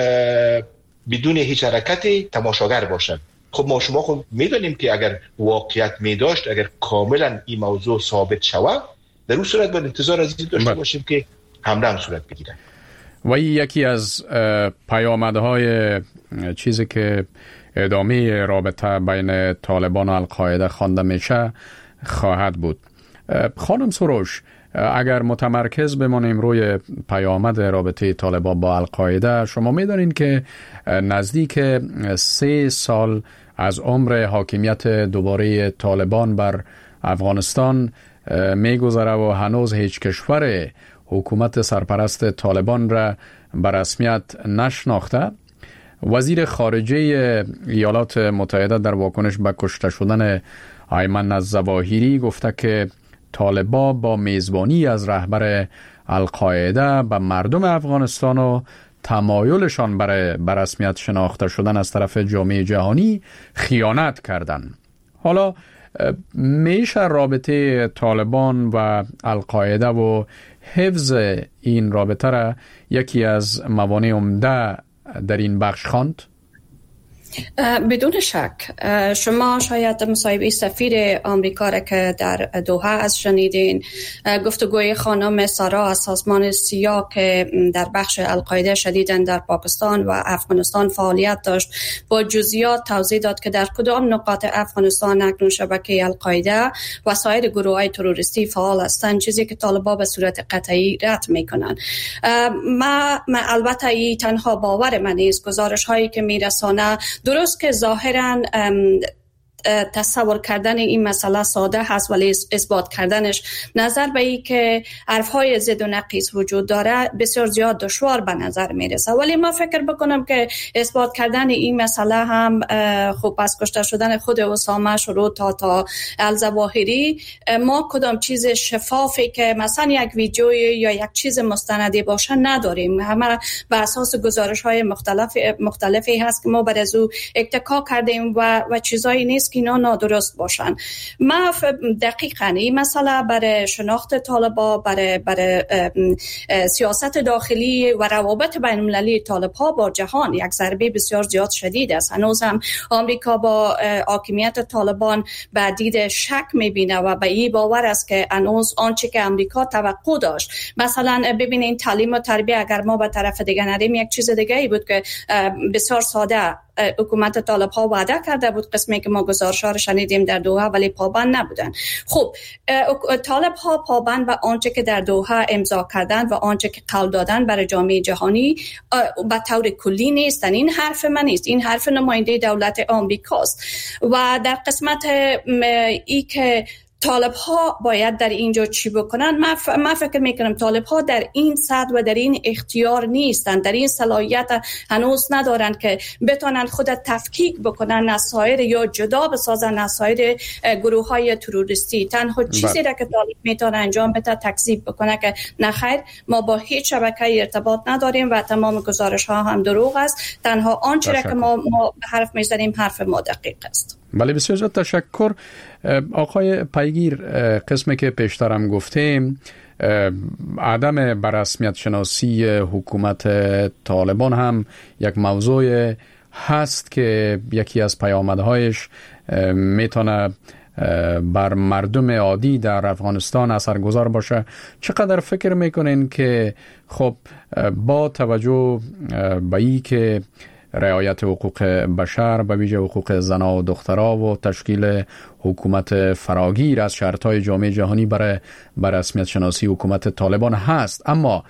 E: بدون هیچ حرکتی تماشاگر باشن؟ خب ما شما خب میدونیم که اگر واقعیت میداشت، اگر کاملا این موضوع ثابت شود، در اون صورت باید انتظار از این داشته باشیم که حمله هم صورت بگیره.
D: و یکی از پیامدهای چیزی که ادامه رابطه بین طالبان و القاعده خوانده میشه خواهد بود. خانم سروش، اگر متمرکز بمانیم روی پیامد رابطه طالبان با القاعده، شما میدانید که نزدیک 3 سال از عمر حاکمیت دوباره طالبان بر افغانستان میگذره و هنوز هیچ کشور حکومت سرپرست طالبان را به رسمیت نشناخته. وزیر خارجه ایالات متحده در واکنش به کشته شدن ایمن الظواهری گفته که طالبان با میزبانی از رهبر القاعده به مردم افغانستان و تمایلشان برای به رسمیت شناخته شدن از طرف جامعه جهانی خیانت کردند. حالا میشه رابطه طالبان و القاعده و حفظ این رابطه را یکی از موانع عمده در این بخش خواند؟
F: بدون شک. شما شاید مصاحبه سفیر آمریکا را که در دوحه از شنیدین، گفتگوی خانم سارا از سازمان سیا که در بخش القاعده شدیداً در پاکستان و افغانستان فعالیت داشت، با جزئیات توضیح داد که در کدام نقاط افغانستان اکنون شبکه القاعده و سایر گروه‌های تروریستی فعال هستند، چیزی که طالبان به صورت قطعی رد میکنن. ما البته این تنها باور من نیست. گزارش هایی که میرسانه درست که ظاهراً تصور کردن این مسئله ساده هست، ولی اثبات کردنش نظر به این که حرفهای ضد و نقیض وجود داره بسیار زیاد دشوار به نظر میرسه. ولی ما فکر بکنم که اثبات کردن این مسئله هم خوب از کشته شدن خود اسامه شروع تا الظواهری، ما کدام چیز شفافی که مثلا یک ویدیو یا یک چیز مستندی باشه نداریم. همه به اساس گزارش‌های مختلفی هست که ما بر از او اتکا کردیم و چیزایی نیست که اینا نادرست باشن. ما دقیقاً این مسئله برای شناخت طالبان، برای سیاست داخلی و روابط بین المللی طالبان با جهان یک ضربه بسیار زیاد شدید است. هنوز هم آمریکا با حاکمیت طالبان به دید شک میبینه و به این باور است که هنوز آنچه که آمریکا توقع داشت، مثلا ببینید تعلیم و تربیت، اگر ما به طرف دیگه نریم یک چیز دیگه ای بود که بسیار ساده حکومت طالب‌ها وعده کرده بود، قسمی که ما گزارش‌ها رو شنیدیم در دوحه، ولی پابند نبودن. خب طالب‌ها پابند به آنچه که در دوحه امضا کردن و آنچه که قول دادن برای جامعه جهانی به طور کلی نیستن. این حرف من نیست، این حرف نماینده دولت آمریکاست. و در قسمت ای که طالب ها باید در اینجا چی بکنن، من فکر میکنم طالب ها در این سطح و در این اختیار نیستن، در این صلاحیت هنوز ندارن که بتونن خود تفکیک بکنن از سایر یا جدا بسازن از سایر گروه های تروریستی. تنها چیزی را که طالب میتونه انجام بده تکذیب بکنه که نخیر، ما با هیچ شبکه ارتباط نداریم و تمام گزارش ها هم دروغ است. تنها آنچه را که ما حرف میزنیم حرف ما دقیق است.
D: بله، بسیار زیاد تشکر. آقای پیگیر، قسمی که پیشترم گفتیم، عدم بررسمیت شناسی حکومت طالبان هم یک موضوع هست که یکی از پیامدهایش میتونه بر مردم عادی در افغانستان اثرگذار باشه. چقدر فکر میکنین که خب با توجه به این که رعایت حقوق بشر، به ویژه حقوق زنان و دخترها و تشکیل حکومت فراگیر از شرطهای جامعه جهانی برای رسمیت شناسی حکومت طالبان هست، اما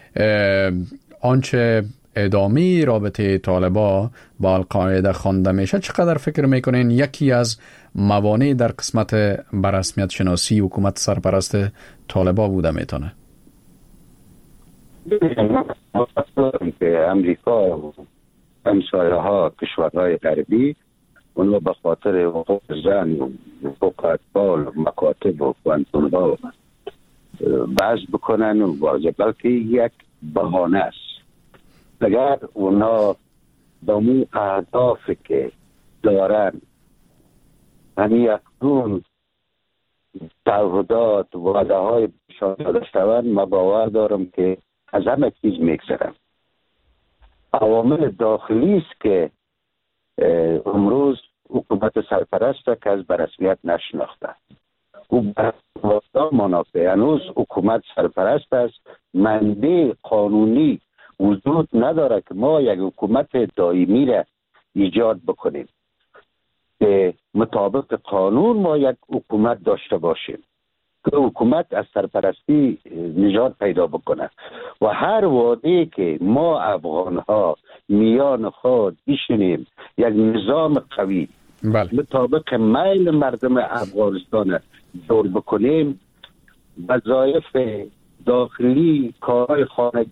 D: آنچه ادامه رابطه طالبان با القاعده خوانده میشه، چقدر فکر میکنین یکی از موانع در قسمت بررسمیت شناسی حکومت سرپرست طالبان بوده میتونه؟
G: که امریکا همسایه ها کشورهای غربی اونها به خاطر حقوق زن و حقوق اطفال و مکاتب و گوانتونها بحث بکنن و بلکه یک بهانه است. اگر اونها با مو اهدافی که دارن همین اکنون تعهدات و وعده های بشان داده شوند، ما باور دارم که از همه چیز میگذرن. عوامل داخلی است که امروز حکومت سرپرست که از برسمیت نشناخته او برای منافع هنوز حکومت سرپرست است. منبع قانونی وجود نداره که ما یک حکومت دائمی را ایجاد بکنیم که مطابق قانون ما یک حکومت داشته باشیم که حکومت از سرپرستی نجات پیدا بکنه و هر وعده که ما افغان ها میان خود بشینیم یک نظام قوی مطابق میل مردم افغانستان دور بکنیم، وظایف داخلی کارهای خانگی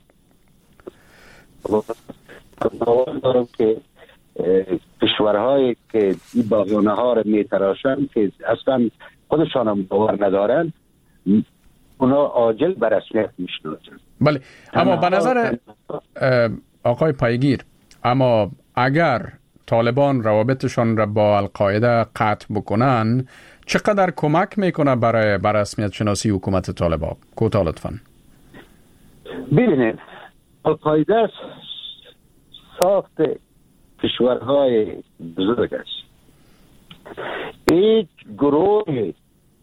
G: دارم که کشورهایی که این بحرانه ها را میتراشن که اصلا خودشان هم باور ندارن اونا عاجل به رسمیت میشناسن.
D: بله، اما به نظر آقای پایگیر، اما اگر طالبان روابطشان را با القاعده قطع بکنن چقدر کمک میکنه برای رسمیت شناسی حکومت طالبان؟ کوتاه لطفاً.
G: ببینید، القاعده ساخت کشورهای بزرگ است. هیچ گروه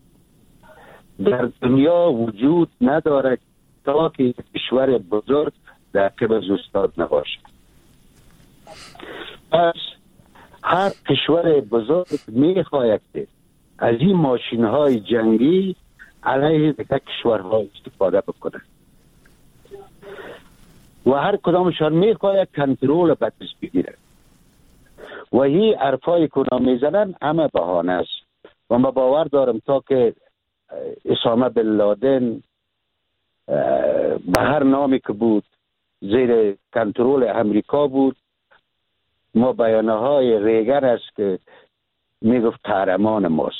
G: در دنیا وجود نداره تا که کشور بزرگ در قبض استاد نباشه. پس هر کشور بزرگ میخواهد که از این ماشین های جنگی علیه دیگر کشورها استفاده بکنه و هر کدامشان میخواهد کنترل به دست بگیره و این حرفایی که اونا میزنن همه بهانه است و ما باور دارم تا که اسامه بن لادن به هر نامی که بود زیر کنترل امریکا بود. ما بیانه های ریگن است که میگفت قهرمان ماست.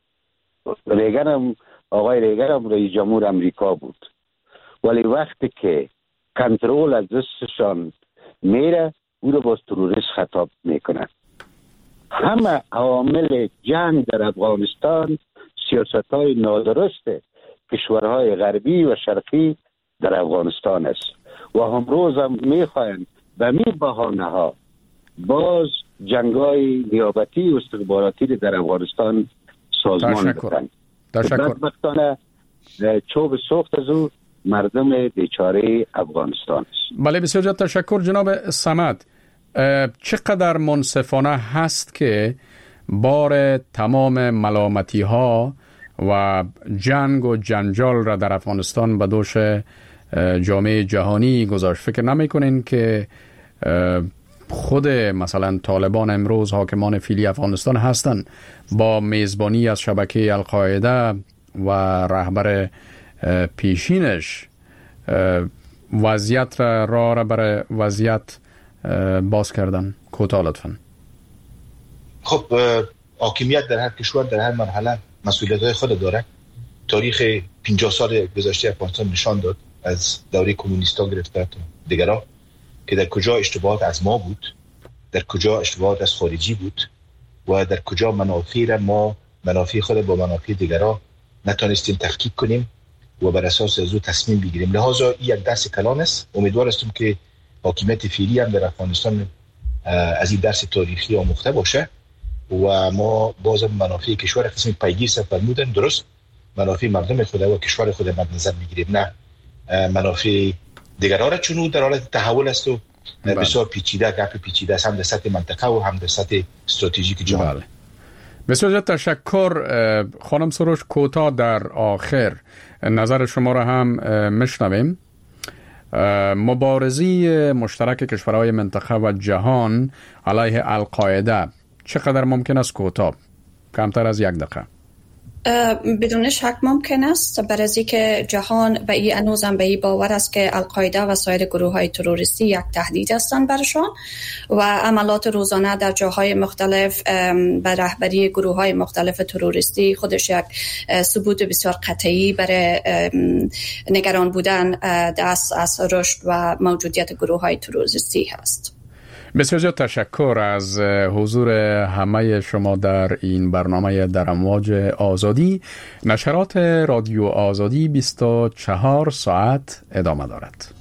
G: آقای ریگن هم رئیس جمهور امریکا بود، ولی وقتی که کنترل از دستشان میره او رو باز تروریست خطاب میکنن. همه عوامل جنگ در افغانستان سیاست های نادرست کشورهای غربی و شرقی در افغانستان است و امروز هم میخواهند به می بهانه ها باز جنگای نیابتی و استخباراتی در افغانستان سازمان بکنند. بدبختانه چوب سوخت از او مردم بیچاره افغانستان است.
D: بله، بسیار زیاد تشکر جناب صمد. چقدر منصفانه هست که بار تمام ملامتی ها و جنگ و جنجال را در افغانستان به دوش جامعه جهانی گذاشت؟ فکر نمی کنین که خود مثلا طالبان امروز حاکمان فعلی افغانستان هستند با میزبانی از شبکه القاعده و رهبر پیشینش وضعیت را برای وضعیت باز کردن؟ کوتاه لطفاً.
E: خب حاکمیت در هر کشور در هر مرحله مسئولیت‌های خود داره. تاریخ 50 سال گذشته افغانستان نشان داد از دوره کمونیستا گرفته تا دیگرها که در کجا اشتباهات از ما بود، در کجا اشتباهات از خارجی بود و در کجا منافع خود با منافع دیگرها نتونستیم تفکیک کنیم و بر اساس از او تصمیم بگیریم. لحاظا این یک درس کلان است. امیدوار هستم که حاکمیت فعلی هم در افغانستان از این درس تاریخی آموخته باشه و ما بازم منافع کشور قسم پیگیر فرمودن درست منافع مردم خود و کشور خود مد نظر بگیریم، نه منافع دیگران را، چون در حالت تحول است و بسیار پیچیده، گپ پیچیده است هم در سطح منطقه و هم در سطح استراتژیک جهان.
D: بسیار تشکر خانم سروش. کوتاه در آخر نظر شما را هم میشنویم. مبارزی مشترک کشورهای منطقه و جهان علیه القاعده چقدر ممکن است کوتاه، کمتر از 1 دقیقه؟
F: بدون شک ممکن است، برای از اینکه جهان به این هنوزم به این باور است که القاعده و سایر گروه‌های تروریستی یک تهدید هستند برشان و عملات روزانه در جاهای مختلف به رهبری گروه‌های مختلف تروریستی خودش یک ثبوت بسیار قطعی برای نگران بودن دست از رشد و موجودیت گروه‌های تروریستی هست.
D: بسیار زیاد تشکر از حضور همه شما در این برنامه در امواج آزادی. نشرات رادیو آزادی 24 ساعت ادامه دارد.